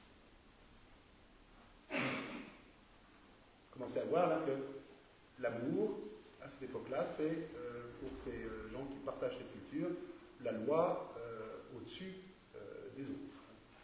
Commencez à voir là que l'amour, à cette époque-là, c'est euh, pour ces euh, gens qui partagent cette culture, la loi euh, au-dessus euh, des autres.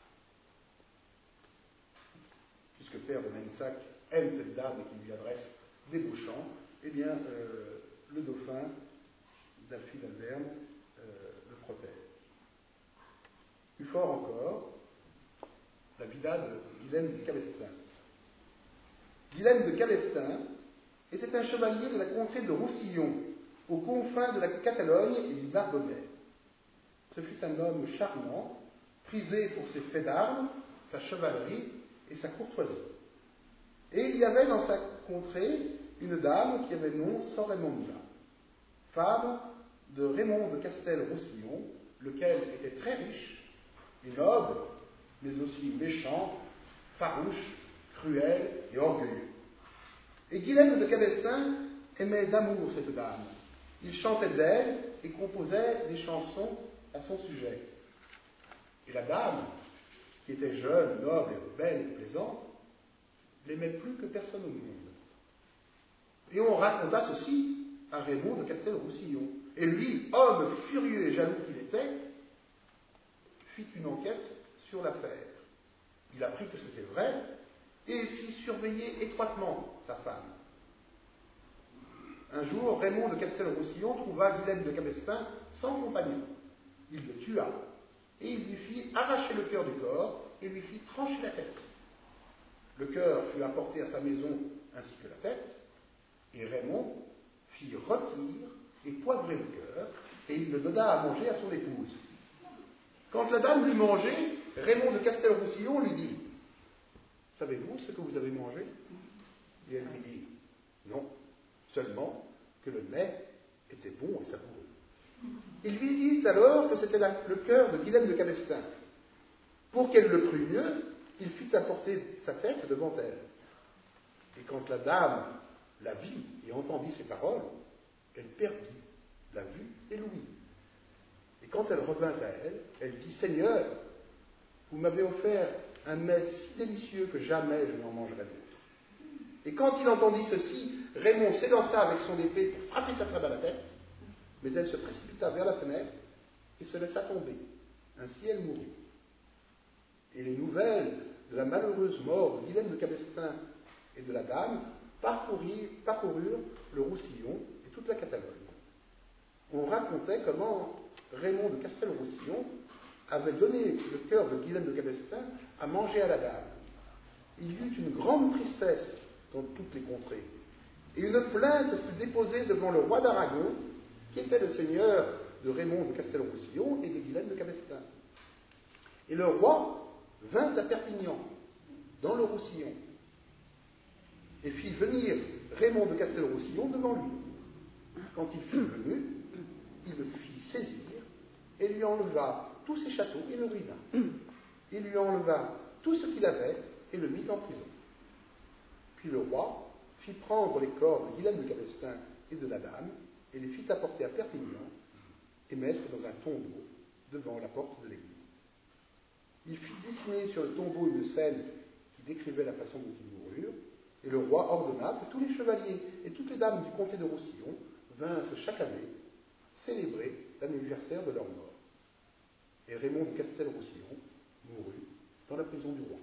Puisque Père de Mainsac aime cette dame et qui lui adresse des beaux chants, eh bien, euh, le dauphin d'Alphie d'Alberne euh, le protège. Plus fort encore, la vida de Guilhem de Cabestin. Guilhem de Cabestin était un chevalier de la contrée de Roussillon, aux confins de la Catalogne et du Narbonnais. Ce fut un homme charmant, prisé pour ses faits d'armes, sa chevalerie et sa courtoisie. Et il y avait dans sa contrée une dame qui avait nom Soremonda, femme de Raymond de Castel-Roussillon, lequel était très riche et noble, mais aussi méchant, farouche, cruel et orgueilleux. Et Guilhem de Cabestin aimait d'amour cette dame. Il chantait d'elle et composait des chansons à son sujet. Et la dame, qui était jeune, noble, belle et plaisante, l'aimait plus que personne au monde. Et on raconta ceci à Raymond de Castel-Roussillon. Et lui, homme furieux et jaloux qu'il était, fit une enquête sur l'affaire. Il apprit que c'était vrai et fit surveiller étroitement sa femme. Un jour, Raymond de Castel-Roussillon trouva Guilhem de Cabestin sans compagnon. Il le tua et il lui fit arracher le cœur du corps et lui fit trancher la tête. Le cœur fut apporté à sa maison ainsi que la tête, et Raymond fit rôtir et poivrer le cœur, et il le donna à manger à son épouse. Quand la dame l'eut mangé, Raymond de Castel-Roussillon lui dit « Savez-vous ce que vous avez mangé ?» Et elle lui dit « Non, seulement que le mets était bon et savoureux. » Il lui dit alors que c'était la, le cœur de Guilhem de Cabestin. Pour qu'elle le crût mieux, il fit apporter sa tête devant elle. Et quand la dame la vit et entendit ces paroles, elle perdit la vue et l'ouïe. Et quand elle revint à elle, elle dit « Seigneur, vous m'avez offert un mets si délicieux que jamais je n'en mangerai d'autre. » Et quand il entendit ceci, Raymond s'élança avec son épée pour frapper sa femme à la tête, mais elle se précipita vers la fenêtre et se laissa tomber. Ainsi elle mourut. Et les nouvelles de la malheureuse mort de Guilhem de Cabestin et de la dame parcoururent le Roussillon et toute la Catalogne. On racontait comment Raymond de Castel-Roussillon avait donné le cœur de Guilhem de Cabestin à manger à la dame. il y eut une grande tristesse dans toutes les contrées. Et une plainte fut déposée devant le roi d'Aragon, qui était le seigneur de Raymond de Castelroussillon et de Guylaine de Cabestin. Et le roi vint à Perpignan, dans le Roussillon, et fit venir Raymond de Castelroussillon devant lui. Quand il fut venu, il le fit saisir et lui enleva tous ses châteaux et le ruina. Il lui enleva tout ce qu'il avait et le mit en prison. Puis le roi fit prendre les corps de Guylaine de Cabestin et de la dame et les fit apporter à Perpignan et mettre dans un tombeau devant la porte de l'église. Il fit dessiner sur le tombeau une scène qui décrivait la façon dont ils moururent, et le roi ordonna que tous les chevaliers et toutes les dames du comté de Roussillon vinssent chaque année célébrer l'anniversaire de leur mort. Et Raymond de Castelroussillon mourut dans la prison du roi.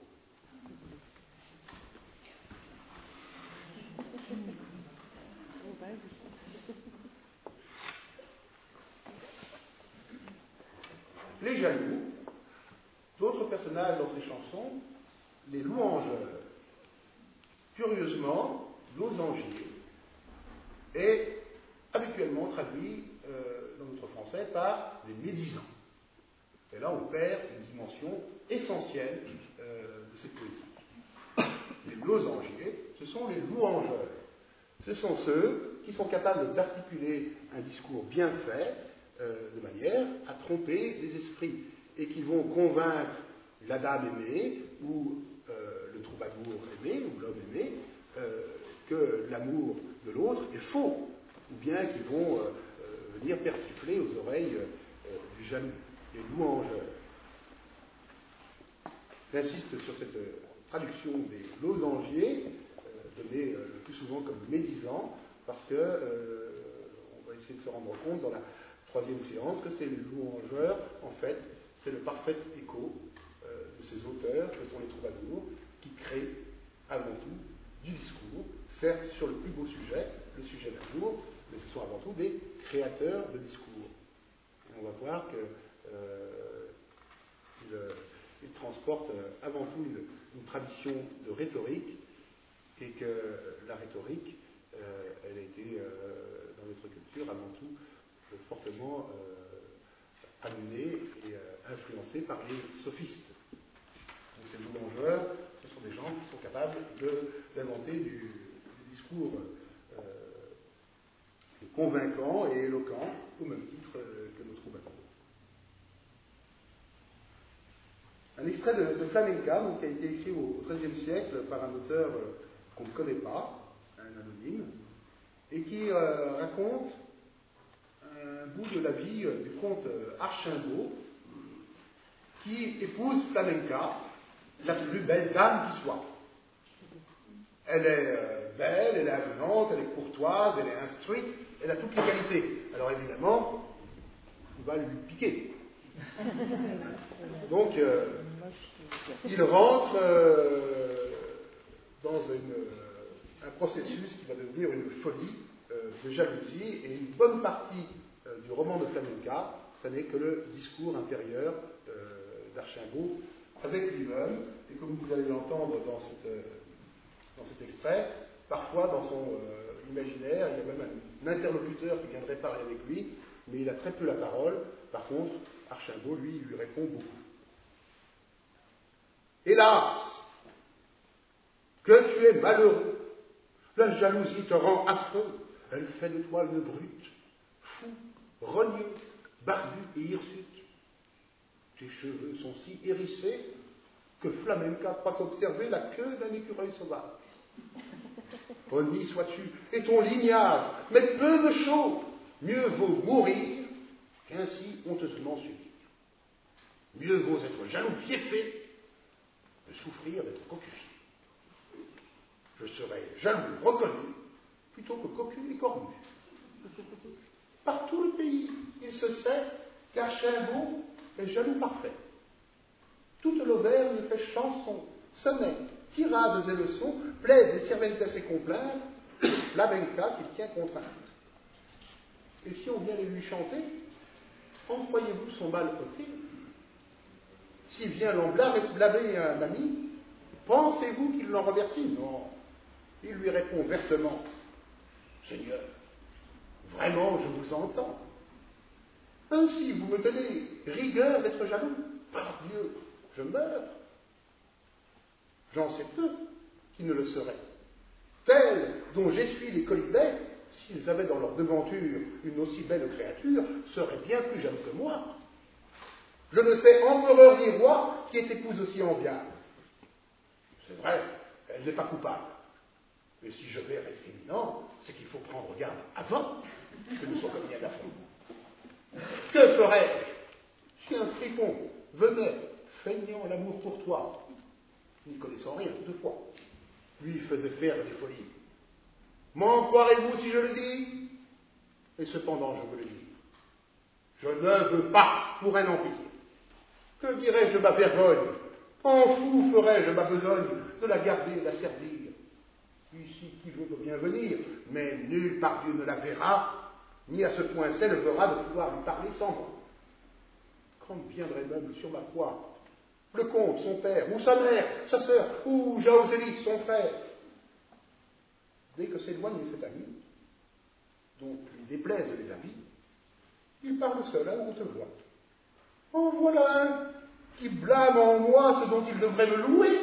Les jaloux, d'autres personnages dans ces chansons, les louangeurs. Curieusement, losangier est habituellement traduit euh, dans notre français par les médisants. Et là, on perd une dimension essentielle euh, de cette poétique. Les losangiers, ce sont les louangeurs. Ce sont ceux qui sont capables d'articuler un discours bien fait, euh, de manière à tromper les esprits, et qui vont convaincre la dame aimée, ou euh, le troubadour aimé, ou l'homme aimé, euh, que l'amour de l'autre est faux, ou bien qui vont euh, euh, venir persifler aux oreilles euh, du jaloux, les louangeurs. J'insiste sur cette euh, traduction des losangiers, euh, donnée euh, le plus souvent comme médisant, parce que euh, on va essayer de se rendre compte dans la troisième séance que c'est les louangeurs, en fait, c'est le parfait écho euh, de ces auteurs, que sont les troubadours, qui créent avant tout du discours, certes sur le plus beau sujet, le sujet d'amour, mais ce sont avant tout des créateurs de discours. Et on va voir qu'ils euh, il transportent euh, avant tout une, une tradition de rhétorique, et que la rhétorique, euh, elle a été, euh, dans notre culture, avant tout, euh, fortement euh, amenée et euh, influencée par les sophistes. Donc ces louangeurs, ce sont des gens qui sont capables de, d'inventer du, du discours euh, convaincant et éloquent, au même titre euh, que nos troubadours. Un extrait de, de Flamenca, donc, qui a été écrit au treizième siècle par un auteur euh, qu'on ne connaît pas, un anonyme, et qui euh, raconte un bout de la vie euh, du comte euh, Archambault, qui épouse Flamenca, la plus belle dame qui soit. Elle est euh, belle, elle est avenante, elle est courtoise, elle est instruite, elle a toutes les qualités. Alors évidemment, il va lui piquer. Donc, euh, il rentre euh, dans une, euh, un processus qui va devenir une folie euh, de jalousie, et une bonne partie euh, du roman de Flamenca, ça n'est que le discours intérieur euh, d'Archambault avec lui-même, et comme vous allez l'entendre dans, cette, euh, dans cet extrait, parfois dans son euh, imaginaire, il y a même un, un interlocuteur qui viendrait parler avec lui, mais il a très peu la parole. Par contre, Archambault, lui, lui répond beaucoup. Hélas, que tu es malheureux, la jalousie te rend affreux, elle fait de toi une brute, fou, rogneux, barbu et hirsute. Tes cheveux sont si hérissés que Flamenca croit observer la queue d'un écureuil sauvage. Honni sois-tu, et ton lignage, mais peu de chaud, mieux vaut mourir qu'ainsi honteusement subir. Mieux vaut être jaloux fieffé que souffrir d'être cocu. Je serai jaloux reconnu plutôt que cocu et cornu. Par tout le pays, il se sait qu'Archambault est jaloux parfait. Toute l'Auvergne fait chanson, sonnet, tirades et leçons, plaisent et cervelles à ses complaintes, Flamenca qu'il tient contrainte. Et si on vient les lui chanter, en croyez-vous son mal ôté? S'il vient l'en blâmer un ami, Pensez-vous qu'il l'en remercie? Non. Il lui répond vertement, Seigneur, vraiment, je vous entends. Ainsi, vous me tenez rigueur d'être jaloux. Par Dieu, je meurs. J'en sais peu qui ne le seraient. Tels dont j'essuie les colibets, s'ils avaient dans leur devanture une aussi belle créature, seraient bien plus jaloux que moi. Je ne sais empereur ni roi qui ait épouse aussi enviable. C'est vrai, elle n'est pas coupable. Mais si je vais récriminant, c'est qu'il faut prendre garde avant que nous soyons commis à la faute. Que ferais-je si un fripon venait feignant l'amour pour toi, n'y connaissant rien toutefois, lui faisait faire des folies? M'en croirez-vous si je le dis? Et cependant, je veux le dire. Je ne veux pas pour un empire. Que dirais-je de ma vergogne? En fou ferais-je ma besogne de la garder et de la servir. Ici, qui veut peut bien venir, mais nul par Dieu ne la verra, ni à ce point s'élèvera de pouvoir lui parler sans moi. Quand viendrait même sur ma foi le comte, son père, ou sa mère, sa sœur, ou Jaosélis, son frère, dès que s'éloigne cet ami, dont lui déplaise les amis, il parle seul à haute voix. En voilà un qui blâme en moi ce dont il devrait me louer.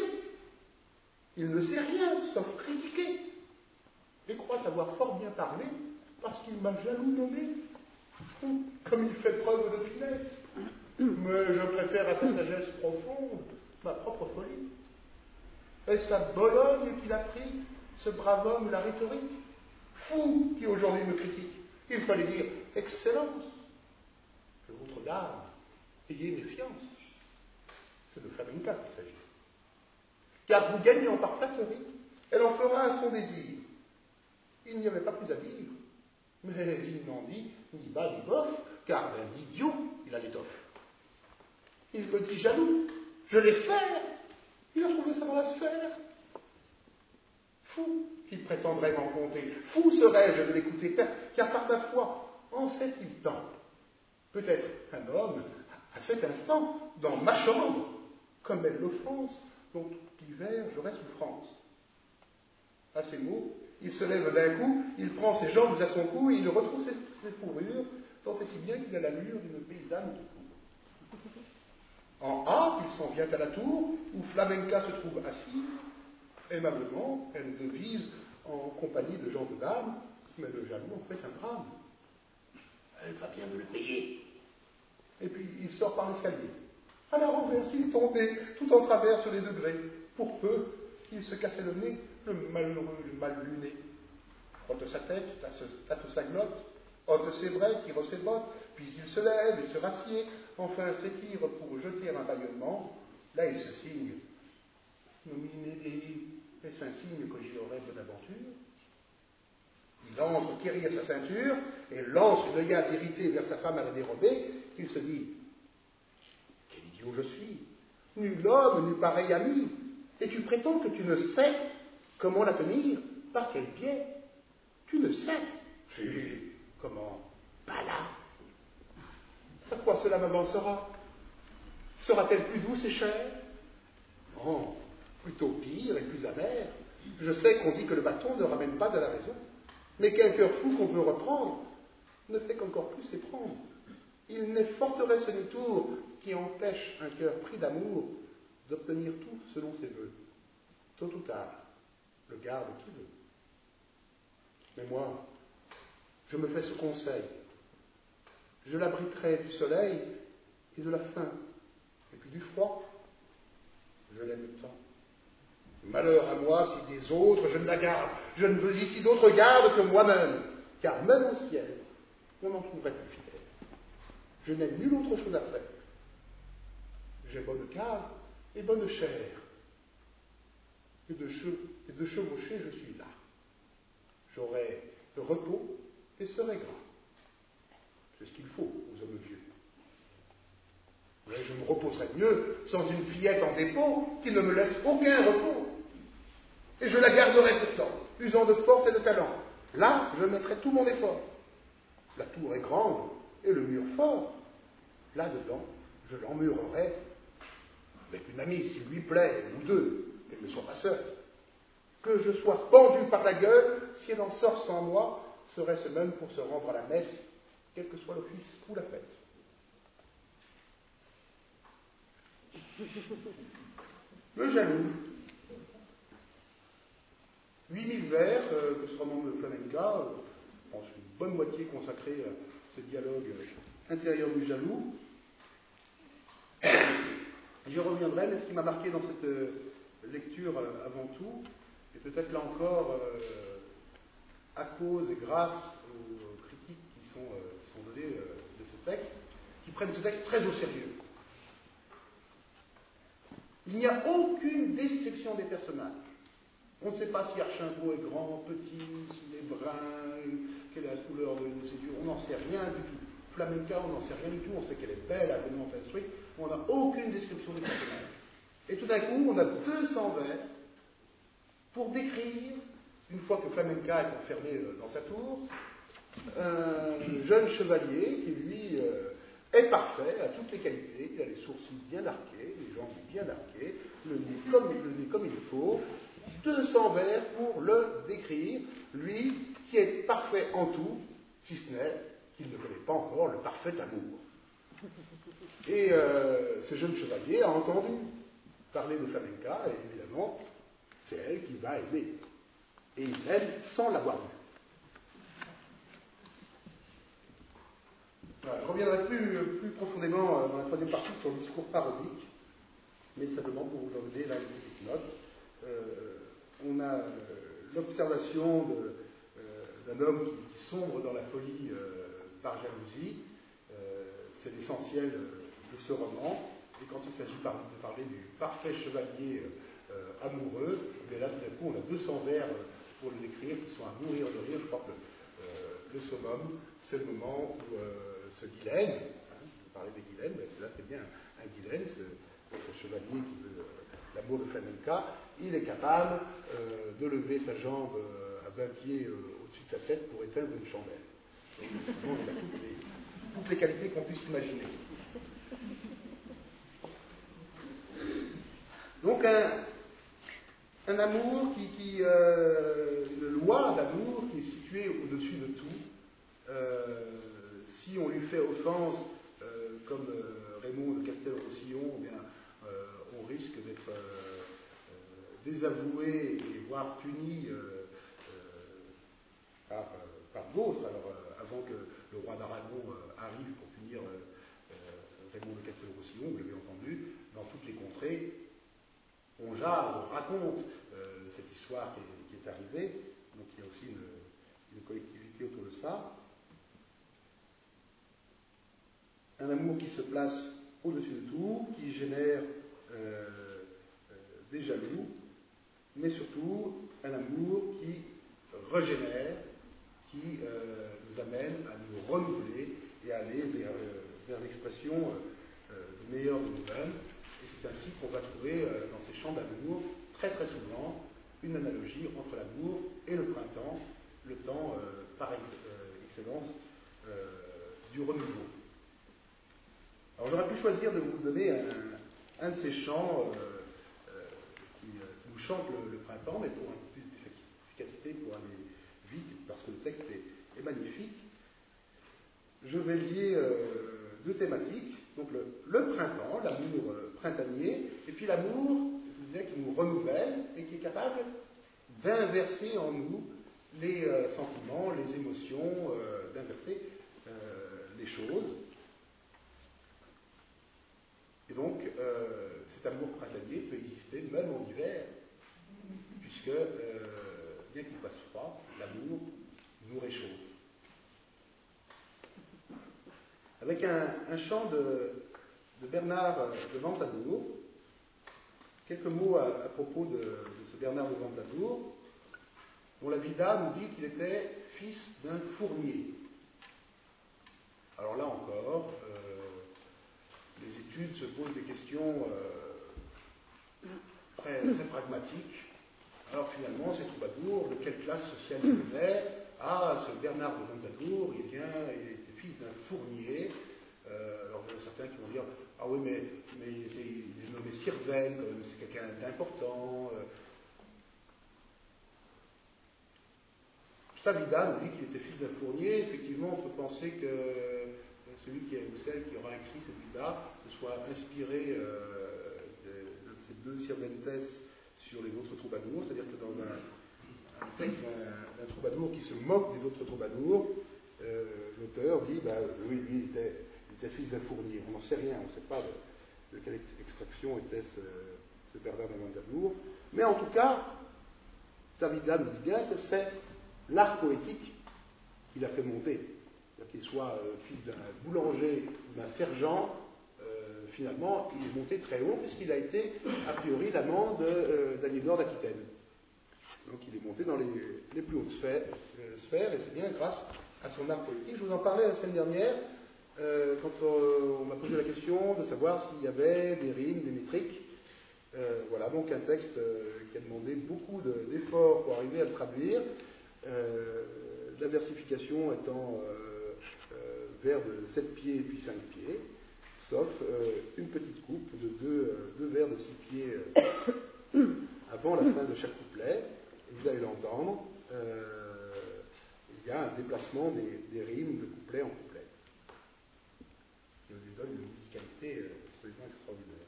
Il ne sait rien, sauf critiquer, et croit avoir fort bien parlé, parce qu'il m'a jaloux nommé. Comme il fait preuve de finesse. Mais je préfère à sa sagesse profonde ma propre folie. Est-ce à Bologne qu'il a pris, ce brave homme, la rhétorique? Fou qui aujourd'hui me critique. Il fallait dire Excellence. Que votre dame, ayez méfiance. C'est de Flamenca qu'il s'agit. Car vous gagnant par flatterie, elle en fera à son désir. Il n'y avait pas plus à dire. Mais il n'en dit ni bas ni bof, car d'un idiot, il a l'étoffe. Il me dit jaloux, je l'espère. Il a trouvé ça dans la sphère. Fou qui prétendrait m'en compter. Fou serais-je de l'écouter, car par ma foi, en sait-il tant? Peut-être un homme, à cet instant, dans ma chambre, comme elle l'offense, dont tout l'hiver j'aurai souffrance. À ces mots, il se lève d'un coup, il prend ses jambes à son cou et il retrousse ses, ses fourrures, tant et si bien qu'il a l'allure d'une paysanne qui court. En hâte, il s'en vient à la tour, où Flamenca se trouve assise. Aimablement, elle devise en compagnie de gens de dames, mais le jaloux en fait un drame. Elle va bien me le payer. Et puis il sort par l'escalier. À la renverse, il est tombé, tout en travers sur les degrés. Pour peu qu'il se cassait le nez, le malheureux, le mal luné. Frotte sa tête, tâte sa glotte, ôte ses brais, tire ses bottes, puis il se lève et se rassied, enfin s'étire pour jeter un rayonnement. Là, il se signe. Nomine Dei, est-ce un signe que j'y aurai bonne aventure? Il entre quérir sa ceinture et lance une œillade irritée vers sa femme à la dérobée. Il se dit, quel idiot je suis, nul homme n'eut pareil ami, et tu prétends que tu ne sais comment la tenir, par quel biais? Tu ne sais. Si, comment? Pas là. À quoi cela m'avancera? Sera-t-elle plus douce et chère? Non, plutôt pire et plus amère. Je sais qu'on dit que le bâton ne ramène pas de la raison, mais qu'un cœur fou qu'on veut reprendre ne fait qu'encore plus s'éprendre. Il n'est forteresse ni tour qui empêche un cœur pris d'amour d'obtenir tout selon ses voeux. Tôt ou tard, le garde qui veut. Mais moi, je me fais ce conseil. Je l'abriterai du soleil et de la faim, et puis du froid. Je l'aime tant. Malheur à moi si des autres je ne la garde. Je ne veux ici d'autres gardes que moi-même, car même au ciel, on n'en trouverait plus fidèle. Je n'ai nulle autre chose à faire. J'ai bonne cave et bonne chair. Et de, che- et de chevaucher, je suis là. J'aurai le repos et serai gras. C'est ce qu'il faut aux hommes vieux. Mais je me reposerai mieux sans une fillette en dépôt qui ne me laisse aucun repos. Et je la garderai pourtant, usant de force et de talent. Là, je mettrai tout mon effort. La tour est grande et le mur fort. Là-dedans, je l'emmurerai avec une amie, s'il lui plaît, ou deux, qu'elle ne soit pas seule. Que je sois pendu par la gueule, si elle en sort sans moi, serait-ce même pour se rendre à la messe, quel que soit l'office ou la fête. Le jaloux. huit mille vers euh, que ce roman de Flamenca, euh, je pense une bonne moitié consacrée à ce dialogue intérieur du jaloux. J'y reviendrai, mais ce qui m'a marqué dans cette euh, lecture euh, avant tout, et peut-être là encore euh, à cause et grâce aux critiques qui sont, euh, qui sont données euh, de ce texte, qui prennent ce texte très au sérieux. Il n'y a aucune description des personnages. On ne sait pas si Archambault est grand, petit, s'il est brun, quelle est la couleur de ses yeux, on n'en sait rien du tout. Flamenca, on n'en sait rien du tout, on sait qu'elle est belle, avenante, instruite, mais on n'a aucune description des personnages. Et tout d'un coup, on a deux cents vers pour décrire, une fois que Flamenca est enfermé dans sa tour, un jeune chevalier qui, lui, euh, est parfait, a toutes les qualités, il a les sourcils bien arqués, les jambes bien arquées, le nez comme, le nez comme il faut, deux cents vers pour le décrire, lui qui est parfait en tout, si ce n'est qu'il ne connaît pas encore le parfait amour. Et euh, ce jeune chevalier a entendu parler de Flamenca, et évidemment, c'est elle qui va aimer. Et il l'aime sans l'avoir vu. Voilà, je reviendrai plus, plus profondément dans la troisième partie sur le discours parodique, mais simplement pour vous en donner là une petite note. Euh, on a euh, l'observation de, euh, d'un homme qui, qui sombre dans la folie euh, par jalousie. Euh, c'est l'essentiel de ce roman. Et quand il s'agit de parler du parfait chevalier euh, amoureux, mais là tout d'un coup on a deux cents vers pour le décrire qui sont à mourir de rire. Je crois que le, euh, le summum, c'est le moment où euh, ce Guylaine, hein, je parlais des Guylaines, mais là c'est bien un Guylaine, ce, ce chevalier qui veut euh, l'amour de Flamenca, il est capable euh, de lever sa jambe euh, à vingt pieds euh, au-dessus de sa tête pour éteindre une chandelle. Donc, il a toutes les, toutes les qualités qu'on puisse imaginer. Donc un, un amour qui, qui euh, une loi d'amour qui est située au-dessus de tout. Euh, si on lui fait offense, euh, comme euh, Raymond de Castelroussillon, eh bien, euh, on risque d'être euh, euh, désavoué et voire puni euh, euh, par, euh, par d'autres. Alors, euh, avant que le roi d'Aragon euh, arrive pour punir euh, euh, Raymond de Castelroussillon, vous l'avez entendu, dans toutes les contrées, on jase, on raconte euh, cette histoire qui est, qui est arrivée, donc il y a aussi une, une collectivité autour de ça. Un amour qui se place au-dessus de tout, qui génère euh, euh, des jaloux, mais surtout un amour qui régénère, qui euh, nous amène à nous renouveler et à aller vers, euh, vers l'expression euh, euh, du meilleur de nous-mêmes. Et c'est ainsi qu'on va trouver euh, dans ces chants d'amour, très très souvent, une analogie entre l'amour et le printemps, le temps euh, par ex euh, excellence euh, du renouveau. Alors j'aurais pu choisir de vous donner un, un de ces chants euh, euh, qui, euh, qui nous chante le, le printemps, mais pour un peu plus d'efficacité, pour aller vite, parce que le texte est, est magnifique. Je vais lier euh, deux thématiques, donc le, le printemps, l'amour euh, printanier, et puis l'amour, je vous disais, qui nous renouvelle et qui est capable d'inverser en nous les euh, sentiments, les émotions, euh, d'inverser euh, les choses. Et donc, euh, cet amour printanier peut exister même en hiver, puisque, euh, bien qu'il fasse froid, l'amour nous réchauffe. Avec un, un chant de, de Bernard de Ventadour, quelques mots à, à propos de, de ce Bernard de Ventadour, dont la Vida nous dit qu'il était fils d'un fournier. Alors là encore, euh, les études se posent des questions euh, très, très pragmatiques. Alors finalement, ces troubadours, de quelle classe sociale il venait? Ah, ce Bernard de Ventadour, eh bien, il était fils d'un fournier. Euh, alors, il y en a certains qui vont dire « Ah oui, mais, mais il, était, il est nommé Sirven, quand même, c'est quelqu'un d'important. Euh. » Savidan dit qu'il était fils d'un fournier. Effectivement, on peut penser que celui qui est, ou celle qui aura écrit cette Vida se soit inspiré euh, de, de ces deux Sirventes sur les autres troubadours, c'est-à-dire que dans un, un texte d'un, d'un troubadour qui se moque des autres troubadours, euh, l'auteur dit bah, oui, lui, il était, il était fils d'un fournier. On n'en sait rien, on ne sait pas de, de quelle extraction était ce, ce Bernard d'Aventadour. Mais en tout cas, Savidan nous dit bien que c'est l'art poétique qu'il a fait monter. Qu'il soit euh, fils d'un boulanger ou d'un sergent, euh, finalement, il est monté très haut puisqu'il a été, a priori, l'amant de, euh, d'Aliénor d'Aquitaine. Donc il est monté dans les, les plus hautes sphères, euh, sphères, et c'est bien grâce à son art poétique. Je vous en parlais la semaine dernière, euh, quand on, on m'a posé la question de savoir s'il y avait des rimes, des métriques. Euh, voilà, donc un texte euh, qui a demandé beaucoup de, d'efforts pour arriver à le traduire. Euh, la versification étant euh, euh, vers de sept pieds puis cinq pieds, sauf euh, une petite coupe de deux, euh, deux vers de six pieds euh, avant la fin de chaque couplet. Et vous allez l'entendre, euh, il y a un déplacement des, des rimes de couplet en couplet, ce qui lui donne une musicalité euh, absolument extraordinaire.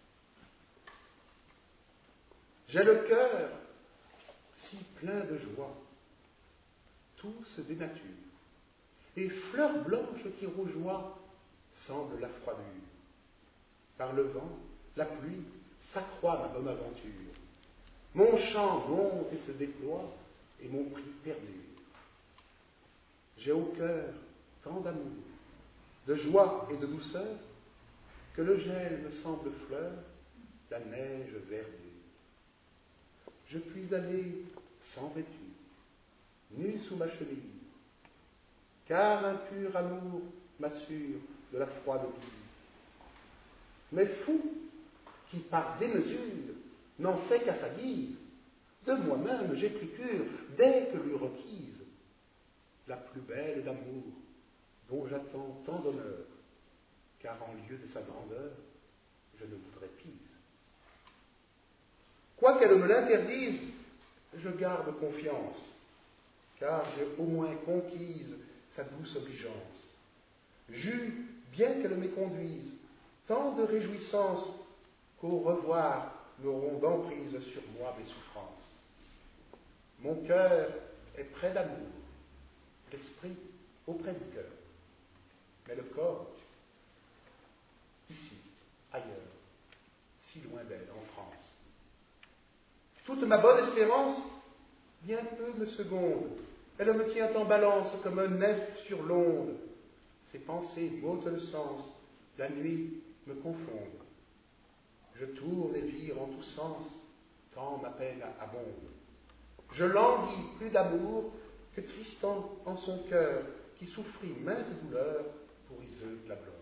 J'ai le cœur si plein de joie, tout se dénature, et fleurs blanches qui rougeoient semblent la froidure. Par le vent, la pluie, s'accroît ma bonne aventure. Mon chant monte et se déploie, et mon prix perdure. J'ai au cœur tant d'amour, de joie et de douceur, que le gel me semble fleur, la neige verdure. Je puis aller sans vêtu, nu sous ma cheville, car un pur amour m'assure de la froide vie. Mais fou, qui par démesure n'en fait qu'à sa guise, de moi-même j'ai pris cure dès que lui requise la plus belle d'amour, dont j'attends tant d'honneur, car en lieu de sa grandeur, je ne voudrais pise. Quoiqu'elle me l'interdise, je garde confiance, car j'ai au moins conquise sa douce obligeance. J'eus, bien qu'elle m'y conduise, tant de réjouissance qu'au revoir n'auront d'emprise sur moi mes souffrances. Mon cœur est près d'amour, l'esprit auprès du cœur, mais le corps, ici, ailleurs, si loin d'elle, en France. Toute ma bonne espérance, bien peu me seconde. Elle me tient en balance comme un nef sur l'onde. Ses pensées m'ôtent le sens, la nuit me confonde. Je tourne et vire en tous sens, tant ma peine abonde. Je languis plus d'amour que Tristan en son cœur, qui souffrit maintes douleurs pour Iseult la blonde.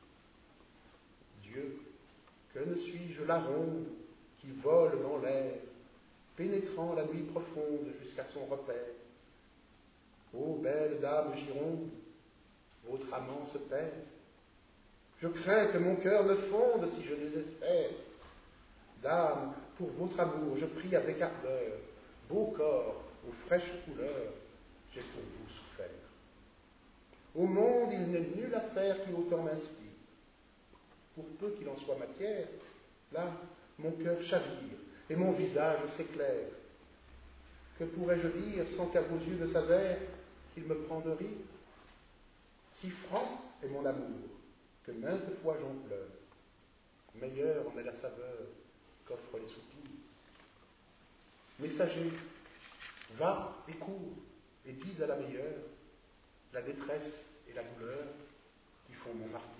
Dieu, que ne suis-je la ronde qui vole dans l'air, pénétrant la nuit profonde jusqu'à son repère. Ô belle dame Gironde, votre amant se perd. Je crains que mon cœur ne fonde si je désespère. Dame, pour votre amour, je prie avec ardeur. Beau corps, aux fraîches couleurs, j'ai pour vous souffert. Au monde, il n'est nulle affaire qui autant m'inspire. Pour peu qu'il en soit matière, là, mon cœur chavire et mon visage s'éclaire. Que pourrais-je dire sans qu'à vos yeux ne s'avère qu'il me prend de rire? Si franc est mon amour, que maintes fois j'en pleure. Meilleure en est la saveur qu'offrent les soupirs. Messager, va et cours, et dis à la meilleure la détresse et la douleur qui font mon martyr.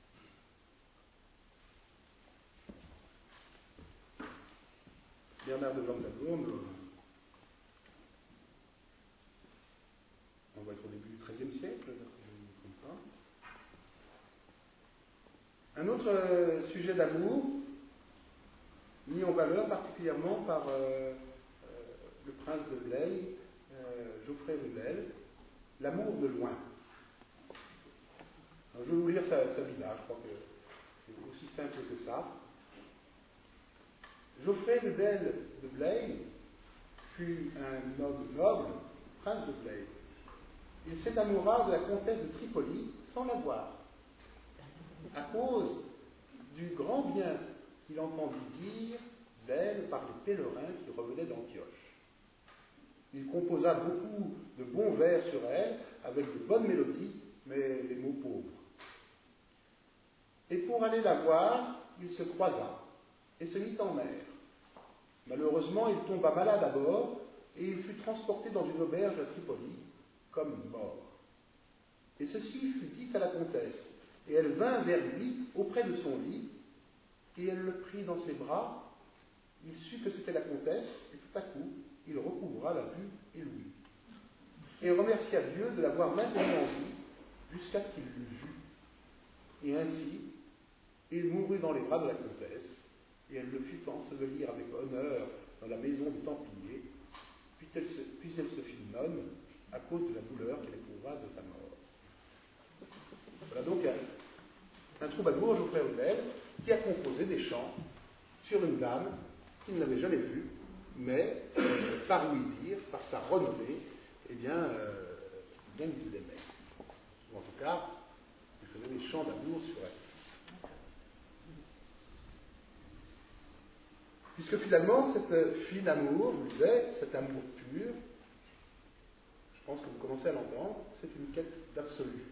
Bernard de Ventadour, on va être au début du treizième siècle, je ne me trompe pas. Un autre euh, sujet d'amour, mis en valeur particulièrement par euh, euh, le prince de Blaye, euh, Geoffrey Rudel, l'amour de loin. Alors, je vais vous lire sa, sa vida, je crois que c'est aussi simple que ça. Geoffrey de Delle de Blaye fut un homme noble, prince de Blaye. Il s'énamoura de la comtesse de Tripoli sans la voir, à cause du grand bien qu'il entendit dire d'elle par les pèlerins qui revenaient d'Antioche. Il composa beaucoup de bons vers sur elle, avec de bonnes mélodies, mais des mots pauvres. Et pour aller la voir, il se croisa et se mit en mer. Malheureusement, il tomba malade à bord, et il fut transporté dans une auberge à Tripoli, comme mort. Et ceci fut dit à la comtesse, et elle vint vers lui, auprès de son lit, et elle le prit dans ses bras. Il sut que c'était la comtesse, et tout à coup, il recouvra la vue et l'ouïe. Et remercia Dieu de l'avoir maintenu en vie, jusqu'à ce qu'il l'eût vu. Et ainsi, il mourut dans les bras de la comtesse, et elle le fit ensevelir avec honneur dans la maison des Templiers, puis elle se, puis elle se fit nonne à cause de la douleur qu'elle éprouva de sa mort. Voilà donc un, un troubadour, Geoffrey Odell, qui a composé des chants sur une dame qu'il n'avait jamais vue, mais euh, par lui dire, par sa renommée, eh bien, euh, bien qu'il l'aimait. Ou en tout cas, il faisait des chants d'amour sur elle. Puisque finalement, cette fille d'amour, je vous disais, cet amour pur, je pense que vous commencez à l'entendre, c'est une quête d'absolu.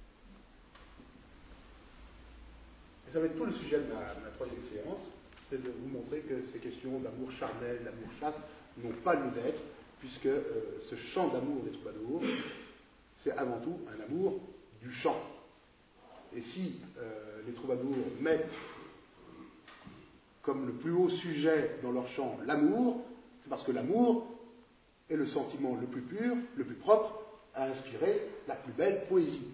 Et ça va être tout le sujet de ma, ma troisième séance, c'est de vous montrer que ces questions d'amour charnel, d'amour chaste, n'ont pas lieu d'être, puisque euh, ce chant d'amour des troubadours, c'est avant tout un amour du chant. Et si euh, les troubadours mettent comme le plus haut sujet dans leur chant l'amour, c'est parce que l'amour est le sentiment le plus pur, le plus propre à inspirer la plus belle poésie.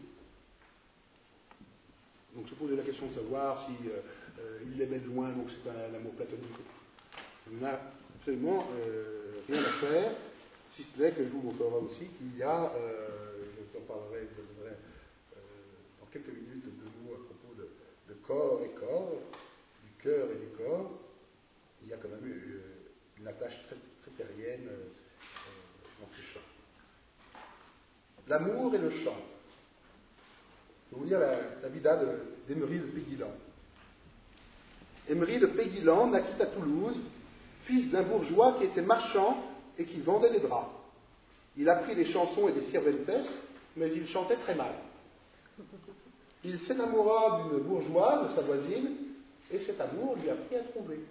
Donc se poser la question de savoir si euh, euh, il l'aimait de loin, donc c'est un, un amour platonique. On n'a absolument euh, rien à faire, si ce n'est que je vous montrerai aussi qu'il y a, euh, je vous en parlerai, je vous donnerai euh, dans quelques minutes deux mots à propos de, de corps et corps, du cœur et du corps. Il y a quand même euh, une attache très, très terrienne euh, dans ces chants. L'amour et le chant. Je vais vous lire la, la vida d'Emery de, de Péguilan. Emery de Péguilan naquit à Toulouse, fils d'un bourgeois qui était marchand et qui vendait des draps. Il apprit des chansons et des cervantesses, mais il chantait très mal. Il s'énamoura d'une bourgeoise, sa voisine, et cet amour lui apprit à trouver.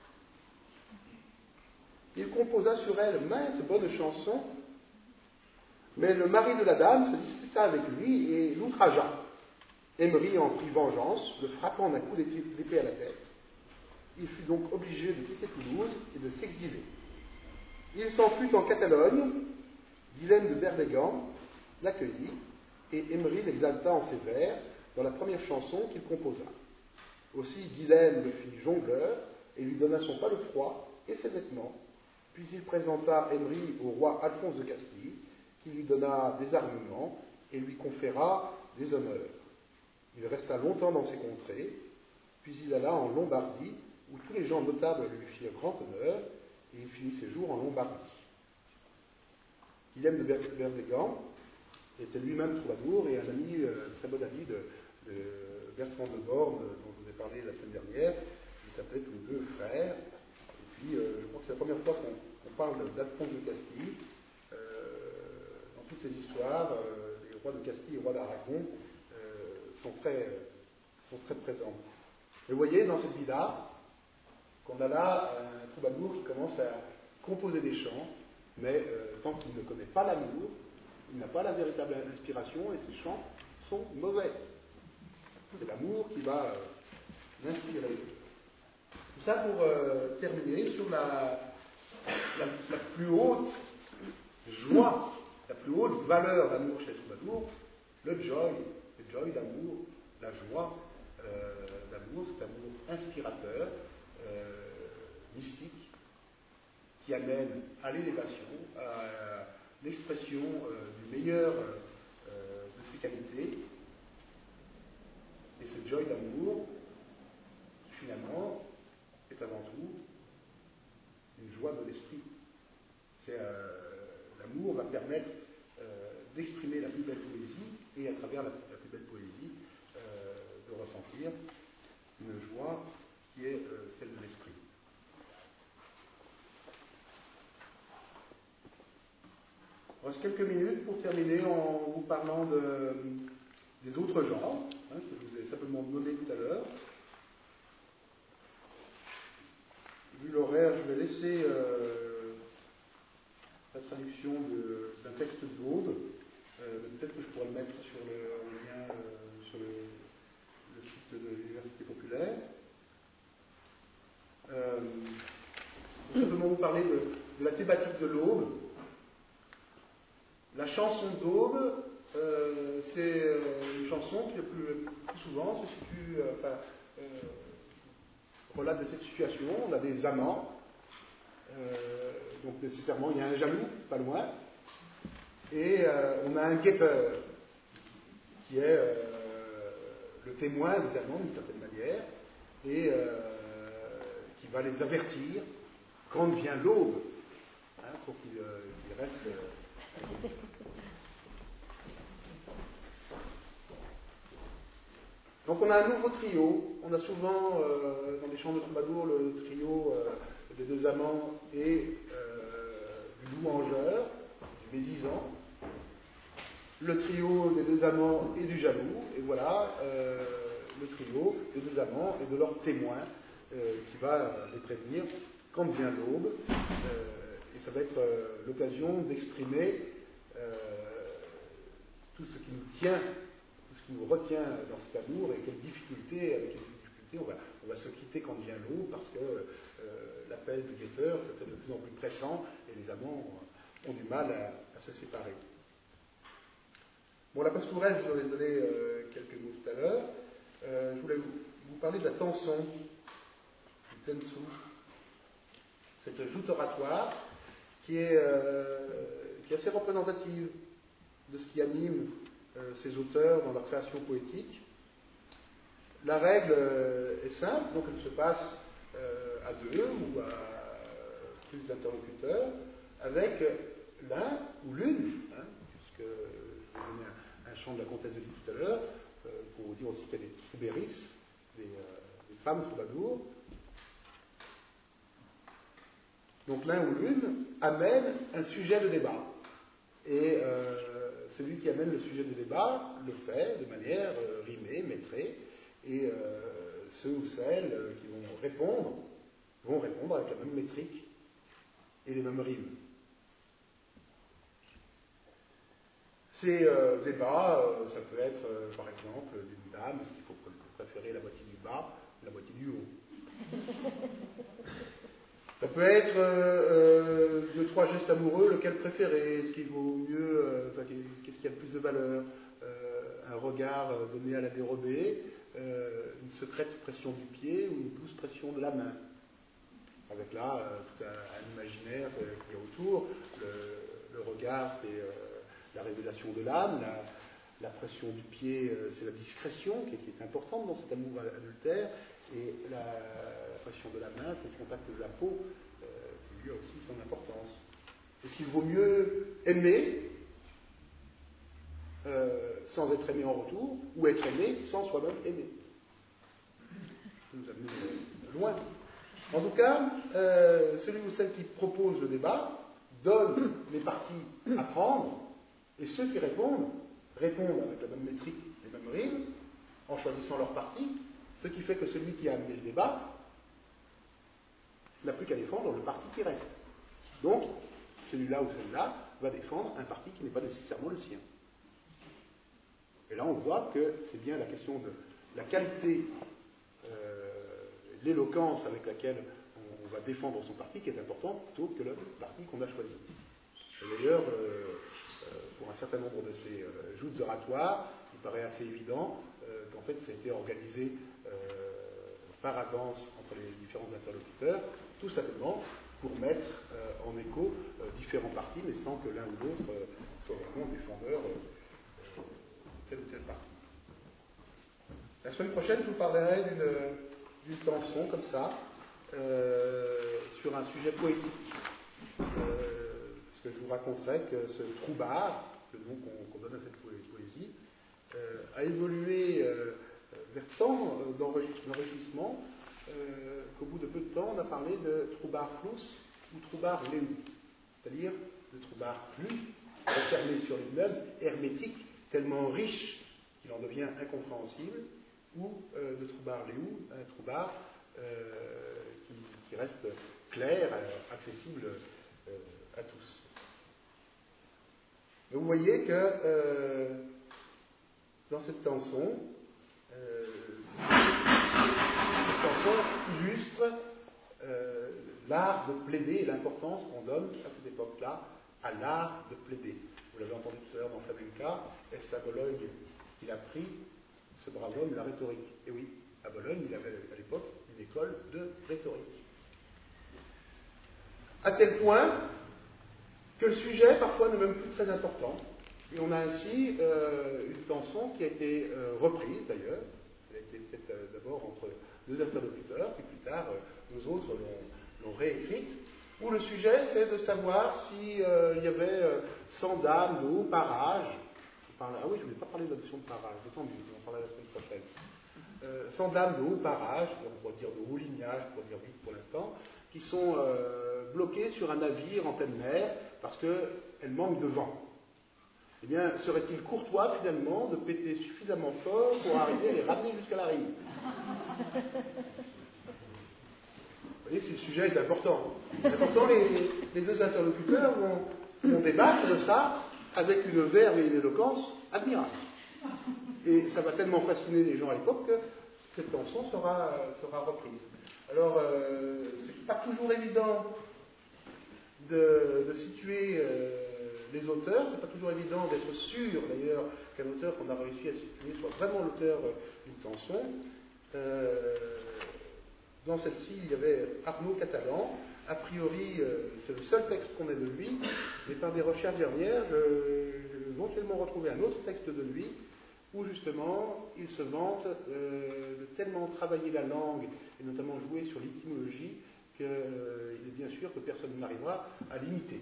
Il composa sur elle maintes bonnes chansons, mais le mari de la dame se disputa avec lui et l'outragea. Emery en prit vengeance, le frappant d'un coup d'épée à la tête. Il fut donc obligé de quitter Toulouse et de s'exiler. Il s'enfuit en Catalogne, Guilhem de Berdégan l'accueillit, et Emery l'exalta en ses vers dans la première chanson qu'il composa. Aussi Guilhem le fit jongleur et lui donna son palefroid et ses vêtements. Puis il présenta Emery au roi Alphonse de Castille, qui lui donna des armements et lui conféra des honneurs. Il resta longtemps dans ces contrées, puis il alla en Lombardie, où tous les gens notables lui firent grand honneur, et il finit ses jours en Lombardie. Guilhem de Berdégan était lui-même troubadour et un ami, euh, très bon ami de, de Bertrand de Born, dont je vous ai parlé la semaine dernière. Ils s'appelaient tous les deux frères. Et puis, euh, je crois que c'est la première fois qu'on, qu'on parle d'Alphonse de Castille. Euh, dans toutes ces histoires, euh, les rois de Castille et les rois d'Aragon euh, sont, très, sont très présents. Et vous voyez, dans cette vida, qu'on a là un troubadour qui commence à composer des chants, mais euh, tant qu'il ne connaît pas l'amour, il n'a pas la véritable inspiration et ses chants sont mauvais. C'est l'amour qui va euh, l'inspirer. Tout ça pour euh, terminer sur la, la, la plus haute joie, la plus haute valeur d'amour chez le troubadour, le joy, le joy d'amour, la joie euh, d'amour, cet amour inspirateur, euh, mystique, qui amène à l'élévation, à l'expression euh, du meilleur euh, de ses qualités, l'esprit. C'est, euh, l'amour va permettre euh, d'exprimer la plus belle poésie, et à travers la, la plus belle poésie, euh, de ressentir une joie qui est euh, celle de l'esprit. Il reste quelques minutes pour terminer en vous parlant de, des autres genres, hein, que je vous ai simplement donné tout à l'heure. Vu l'horaire, je vais laisser euh, la traduction de, d'un texte d'Aude. Euh, peut-être que je pourrais le mettre sur le, le lien euh, sur le, le site de l'Université populaire. Euh, je vais simplement vous parler de, de la thématique de l'aube. La chanson d'Aube, euh, c'est une chanson qui, le plus, le plus souvent, se situe, euh, enfin, euh, relate de cette situation. On a des amants, euh, donc nécessairement il y a un jaloux, pas loin, et euh, on a un guetteur, qui est euh, le témoin des amants d'une certaine manière, et euh, qui va les avertir quand vient l'aube, hein, pour qu'ils euh, qu'ils restent. Euh, Donc on a un nouveau trio. On a souvent euh, dans les chants de troubadour le trio euh, des deux amants et euh, du louangeur, du médisant, le trio des deux amants et du jaloux, et voilà euh, le trio des deux amants et de leur témoin euh, qui va les prévenir quand vient l'aube, euh, et ça va être euh, l'occasion d'exprimer euh, tout ce qui nous tient, qui nous retient dans cet amour, et quelles difficultés, avec quelles difficultés on va, on va se quitter quand vient l'aube, parce que euh, l'appel du guetteur se fait de plus en plus pressant, et les amants ont, ont du mal à, à se séparer. Bon, la pastourelle, je vous en ai donné euh, quelques mots tout à l'heure. Euh, je voulais vous, vous parler de la tenson, du tensu, cette joute oratoire qui est, euh, qui est assez représentative de ce qui anime euh, ces auteurs dans leur création poétique. La règle euh, est simple, donc elle se passe euh, à deux ou à plus d'interlocuteurs, avec l'un ou l'une, hein, puisque je vais donner un, un chant de la comtesse de Die tout à l'heure, euh, pour vous dire aussi qu'il y a des troubérisses, des, euh, des femmes troubadours. Donc l'un ou l'une amène un sujet de débat. Et euh, celui qui amène le sujet de débat le fait de manière euh, rimée, métrée, et euh, ceux ou celles qui vont répondre vont répondre avec la même métrique et les mêmes rimes. Ces euh, débats, euh, ça peut être euh, par exemple d'une dame, est-ce qu'il faut préférer la moitié du bas ou la moitié du haut? Ça peut être euh, deux, trois gestes amoureux, lequel préférer? Est-ce qu'il vaut mieux, euh, enfin, qu'est-ce qui a le plus de valeur? euh, Un regard donné à la dérobée, euh, une secrète pression du pied ou une douce pression de la main? Avec là euh, tout un, un imaginaire euh, qui est autour. Le, le regard, c'est euh, la révélation de l'âme. La, la pression du pied, euh, c'est la discrétion qui est, qui est importante dans cet amour adultère. Et la, la pression de la main, c'est le contact de la peau, euh, qui lui a aussi son importance. Est-ce qu'il vaut mieux aimer euh, sans être aimé en retour, ou être aimé sans soi-même aimer? Ça nous amène loin. En tout cas, euh, celui ou celle qui propose le débat donne les parties à prendre, et ceux qui répondent, répondent avec la même métrique, les mêmes rimes, en choisissant leur partie, ce qui fait que celui qui a amené le débat n'a plus qu'à défendre le parti qui reste. Donc, celui-là ou celle-là va défendre un parti qui n'est pas nécessairement le sien. Et là, on voit que c'est bien la question de la qualité, euh, l'éloquence avec laquelle on va défendre son parti qui est importante plutôt que le parti qu'on a choisi. Et d'ailleurs, euh, euh, pour un certain nombre de ces euh, joutes oratoires, il paraît assez évident euh, qu'en fait, ça a été organisé euh, par avance entre les différents interlocuteurs, tout simplement pour mettre euh, en écho euh, différents partis, mais sans que l'un ou l'autre euh, soit vraiment défendeur euh, de telle ou telle partie. La semaine prochaine, je vous parlerai d'une, d'une chanson comme ça, euh, sur un sujet poétique, euh, parce que je vous raconterai que ce troubard, le nom qu'on qu'on donne à cette poésie, euh, a évolué euh, vers tant d'enrichissement euh, qu'au bout de peu de temps, on a parlé de troubard flous ou troubard léou, c'est-à-dire de troubard plus refermé sur lui-même, hermétique, tellement riche qu'il en devient incompréhensible, ou euh, de troubard léou, un troubard euh, qui, qui reste clair, euh, accessible euh, à tous. Mais vous voyez que euh, dans cette chanson, euh, cette chanson illustre euh, l'art de plaider et l'importance qu'on donne à cette époque-là à l'art de plaider. Vous l'avez entendu tout à l'heure dans Flamenca, est-ce à Bologne qu'il a pris, ce brave homme, la rhétorique. Et oui, à Bologne, il avait à l'époque une école de rhétorique. À tel point que le sujet, parfois, n'est même plus très important. Et on a ainsi euh, une chanson qui a été euh, reprise, d'ailleurs. Elle a été faite euh, d'abord entre deux interlocuteurs, puis plus tard, euh, nous autres l'ont réécrite, où le sujet, c'est de savoir s'il euh, y avait euh, cent dames de haut parage. Ah oui, je ne voulais pas parler de la notion de parage, j'ai entendu, on en parlera la semaine prochaine. Euh, cent dames de haut parage, on pourrait dire de haut lignage, pour dire vite pour l'instant, qui sont euh, bloquées sur un navire en pleine mer parce qu'elles manquent de vent. Eh bien, serait-il courtois, finalement, de péter suffisamment fort pour arriver à les ramener jusqu'à la rive? Vous voyez, si le sujet est important. Et pourtant, les, les deux interlocuteurs vont, vont débattre de ça avec une verve et une éloquence admirables. Et ça va tellement fasciner les gens à l'époque que cette chanson sera, sera reprise. Alors, euh, c'est pas toujours évident de, de situer euh, les auteurs, c'est pas toujours évident d'être sûr d'ailleurs qu'un auteur qu'on a réussi à situer soit vraiment l'auteur d'une chanson. Euh, dans celle-ci, il y avait Arnaud Catalan. A priori, euh, c'est le seul texte qu'on ait de lui, mais par des recherches dernières, j'ai éventuellement retrouvé un autre texte de lui, où justement, il se vante euh, de tellement travailler la langue, et notamment jouer sur l'étymologie, qu'il euh, est bien sûr que personne n'arrivera à l'imiter.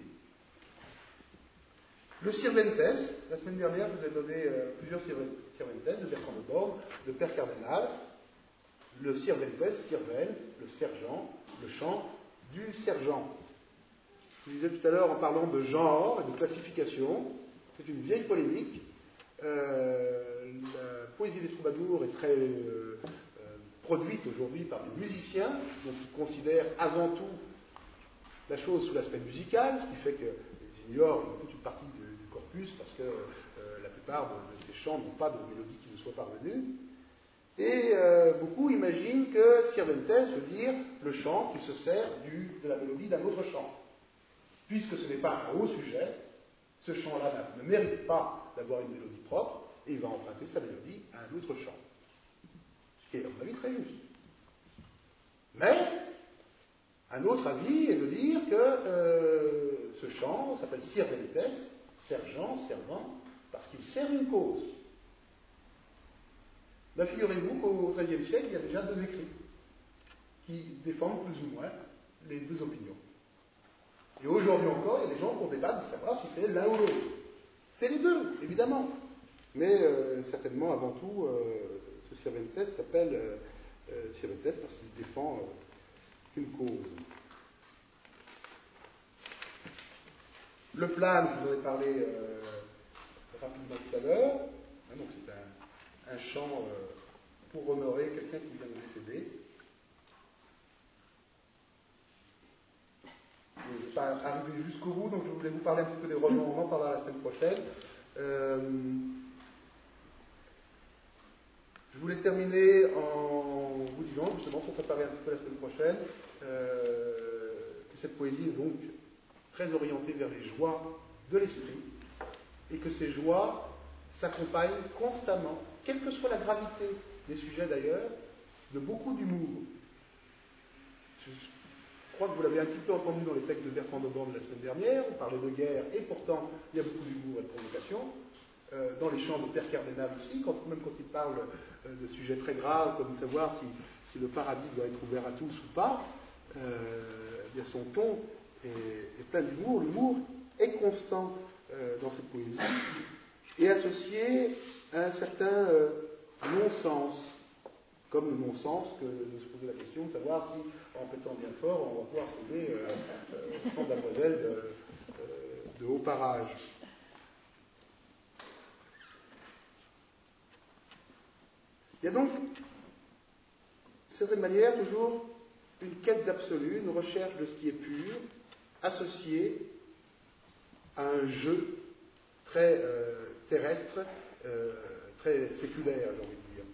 Le Cervantes, la semaine dernière, je vous ai donné euh, plusieurs Cervantes, de Bertrand de Born, de Père Cardinal, le Cervantes, Cervelle, le sergent, le chant du sergent. Je vous disais tout à l'heure en parlant de genre et de classification, c'est une vieille polémique. Euh, la poésie des troubadours est très euh, euh, produite aujourd'hui par des musiciens, donc ils considèrent avant tout la chose sous l'aspect musical, ce qui fait qu'ils ignorent toute une partie du, du corpus parce que euh, la plupart de, de ces chants n'ont pas de mélodie qui nous soit parvenue. Et euh, beaucoup imaginent que Cervantes veut dire le chant qui se sert du, de la mélodie d'un autre chant. Puisque ce n'est pas un haut sujet, ce chant-là ne mérite pas d'avoir une mélodie propre, et il va emprunter sa mélodie à un autre chant. Ce qui est, à mon avis, très juste. Mais, un autre avis est de dire que euh, ce chant s'appelle Cervantes, sergent, servant, parce qu'il sert une cause. Ben, figurez-vous qu'au treizième siècle, il y a déjà deux écrits qui défendent plus ou moins les deux opinions. Et aujourd'hui encore, il y a des gens qui débattent de savoir si c'est l'un ou l'autre. C'est les deux, évidemment. Mais euh, certainement, avant tout, euh, ce Cervantes s'appelle euh, euh, Cervantes parce qu'il défend euh, une cause. Le plan, je vous en ai parlé euh, rapidement tout à l'heure. Ah, donc c'est un, un chant euh, pour honorer quelqu'un qui vient de décéder. Je ne vais pas arriver jusqu'au bout, donc je voulais vous parler un petit peu des romans, on en parlera la semaine prochaine. Euh, je voulais terminer en vous disant, justement, pour préparer un petit peu la semaine prochaine, euh, que cette poésie est donc très orientée vers les joies de l'esprit, et que ces joies s'accompagnent constamment, quelle que soit la gravité des sujets d'ailleurs, de beaucoup d'humour. Je crois que vous l'avez un petit peu entendu dans les textes de Bertrand de Born la semaine dernière, on parlait de guerre, et pourtant il y a beaucoup d'humour et de provocation. Euh, dans les chants de Père Cardinal aussi, quand, même quand il parle euh, de sujets très graves, comme savoir si, si le paradis doit être ouvert à tous ou pas, euh, bien son ton est, est plein d'humour. L'humour est constant euh, dans cette poésie et associé à un certain euh, non-sens, comme le non-sens que de se poser la question de savoir si, en pétant bien fort, on va pouvoir sauver euh, euh, cent damoiselles de, euh, de haut parage. Il y a donc, de certaine manière, toujours une quête d'absolu, une recherche de ce qui est pur, associée à un jeu très euh, terrestre, euh, très séculaire, j'ai envie de dire.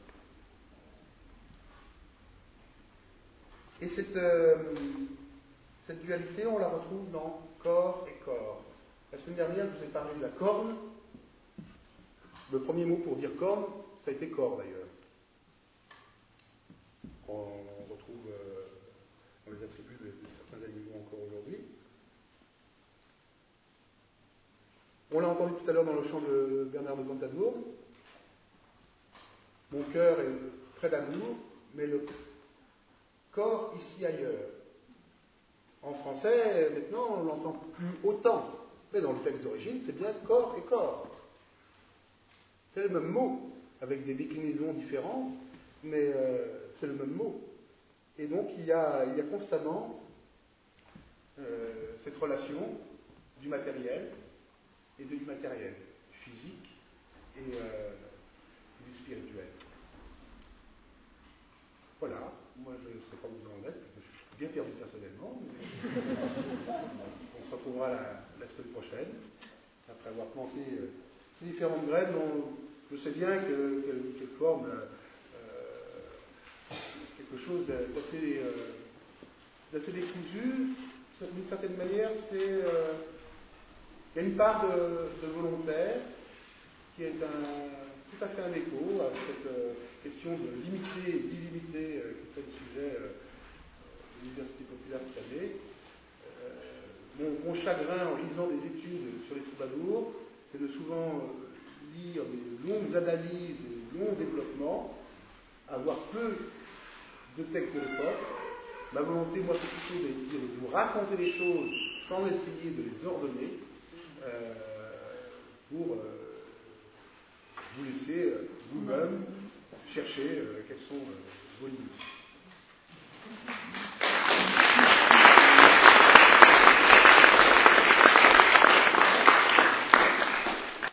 Et cette, euh, cette dualité, on la retrouve dans corps et corps. La semaine dernière, je vous ai parlé de la corne. Le premier mot pour dire corne, ça a été corps d'ailleurs. On retrouve euh, dans les attributs de, de certains animaux encore aujourd'hui. On l'a entendu tout à l'heure dans le chant de Bernard de Ventadour. Mon cœur est près d'amour, mais le corps ici ailleurs. En français, maintenant, on l'entend plus autant. Mais dans le texte d'origine, c'est bien corps et corps. C'est le même mot, avec des déclinaisons différentes, mais euh, c'est le même mot. Et donc, il y a, il y a constamment euh, cette relation du matériel et de l'immatériel, du physique et euh, du spirituel. Voilà, moi je ne sais pas où vous en êtes, je suis bien perdu personnellement, mais on se retrouvera la, la semaine prochaine, après avoir planté euh, ces différentes graines dont je sais bien que, que, qu'elles forment euh, quelque chose d'assez, euh, d'assez décousu. D'une certaine manière, c'est, euh, il y a une part de, de volontaire qui est un, tout à fait un écho à cette euh, question de limiter et d'illimiter euh, qui fait le sujet euh, de l'Université populaire cette année. Euh, mon, mon chagrin en lisant des études sur les troubadours, c'est de souvent euh, lire des longues analyses, des longs développements, avoir peu de textes de l'époque. Ma volonté, moi, c'est plutôt d'essayer de vous raconter les choses sans essayer de les ordonner euh, pour euh, vous laisser euh, vous-même chercher euh, quelles sont euh, vos limites.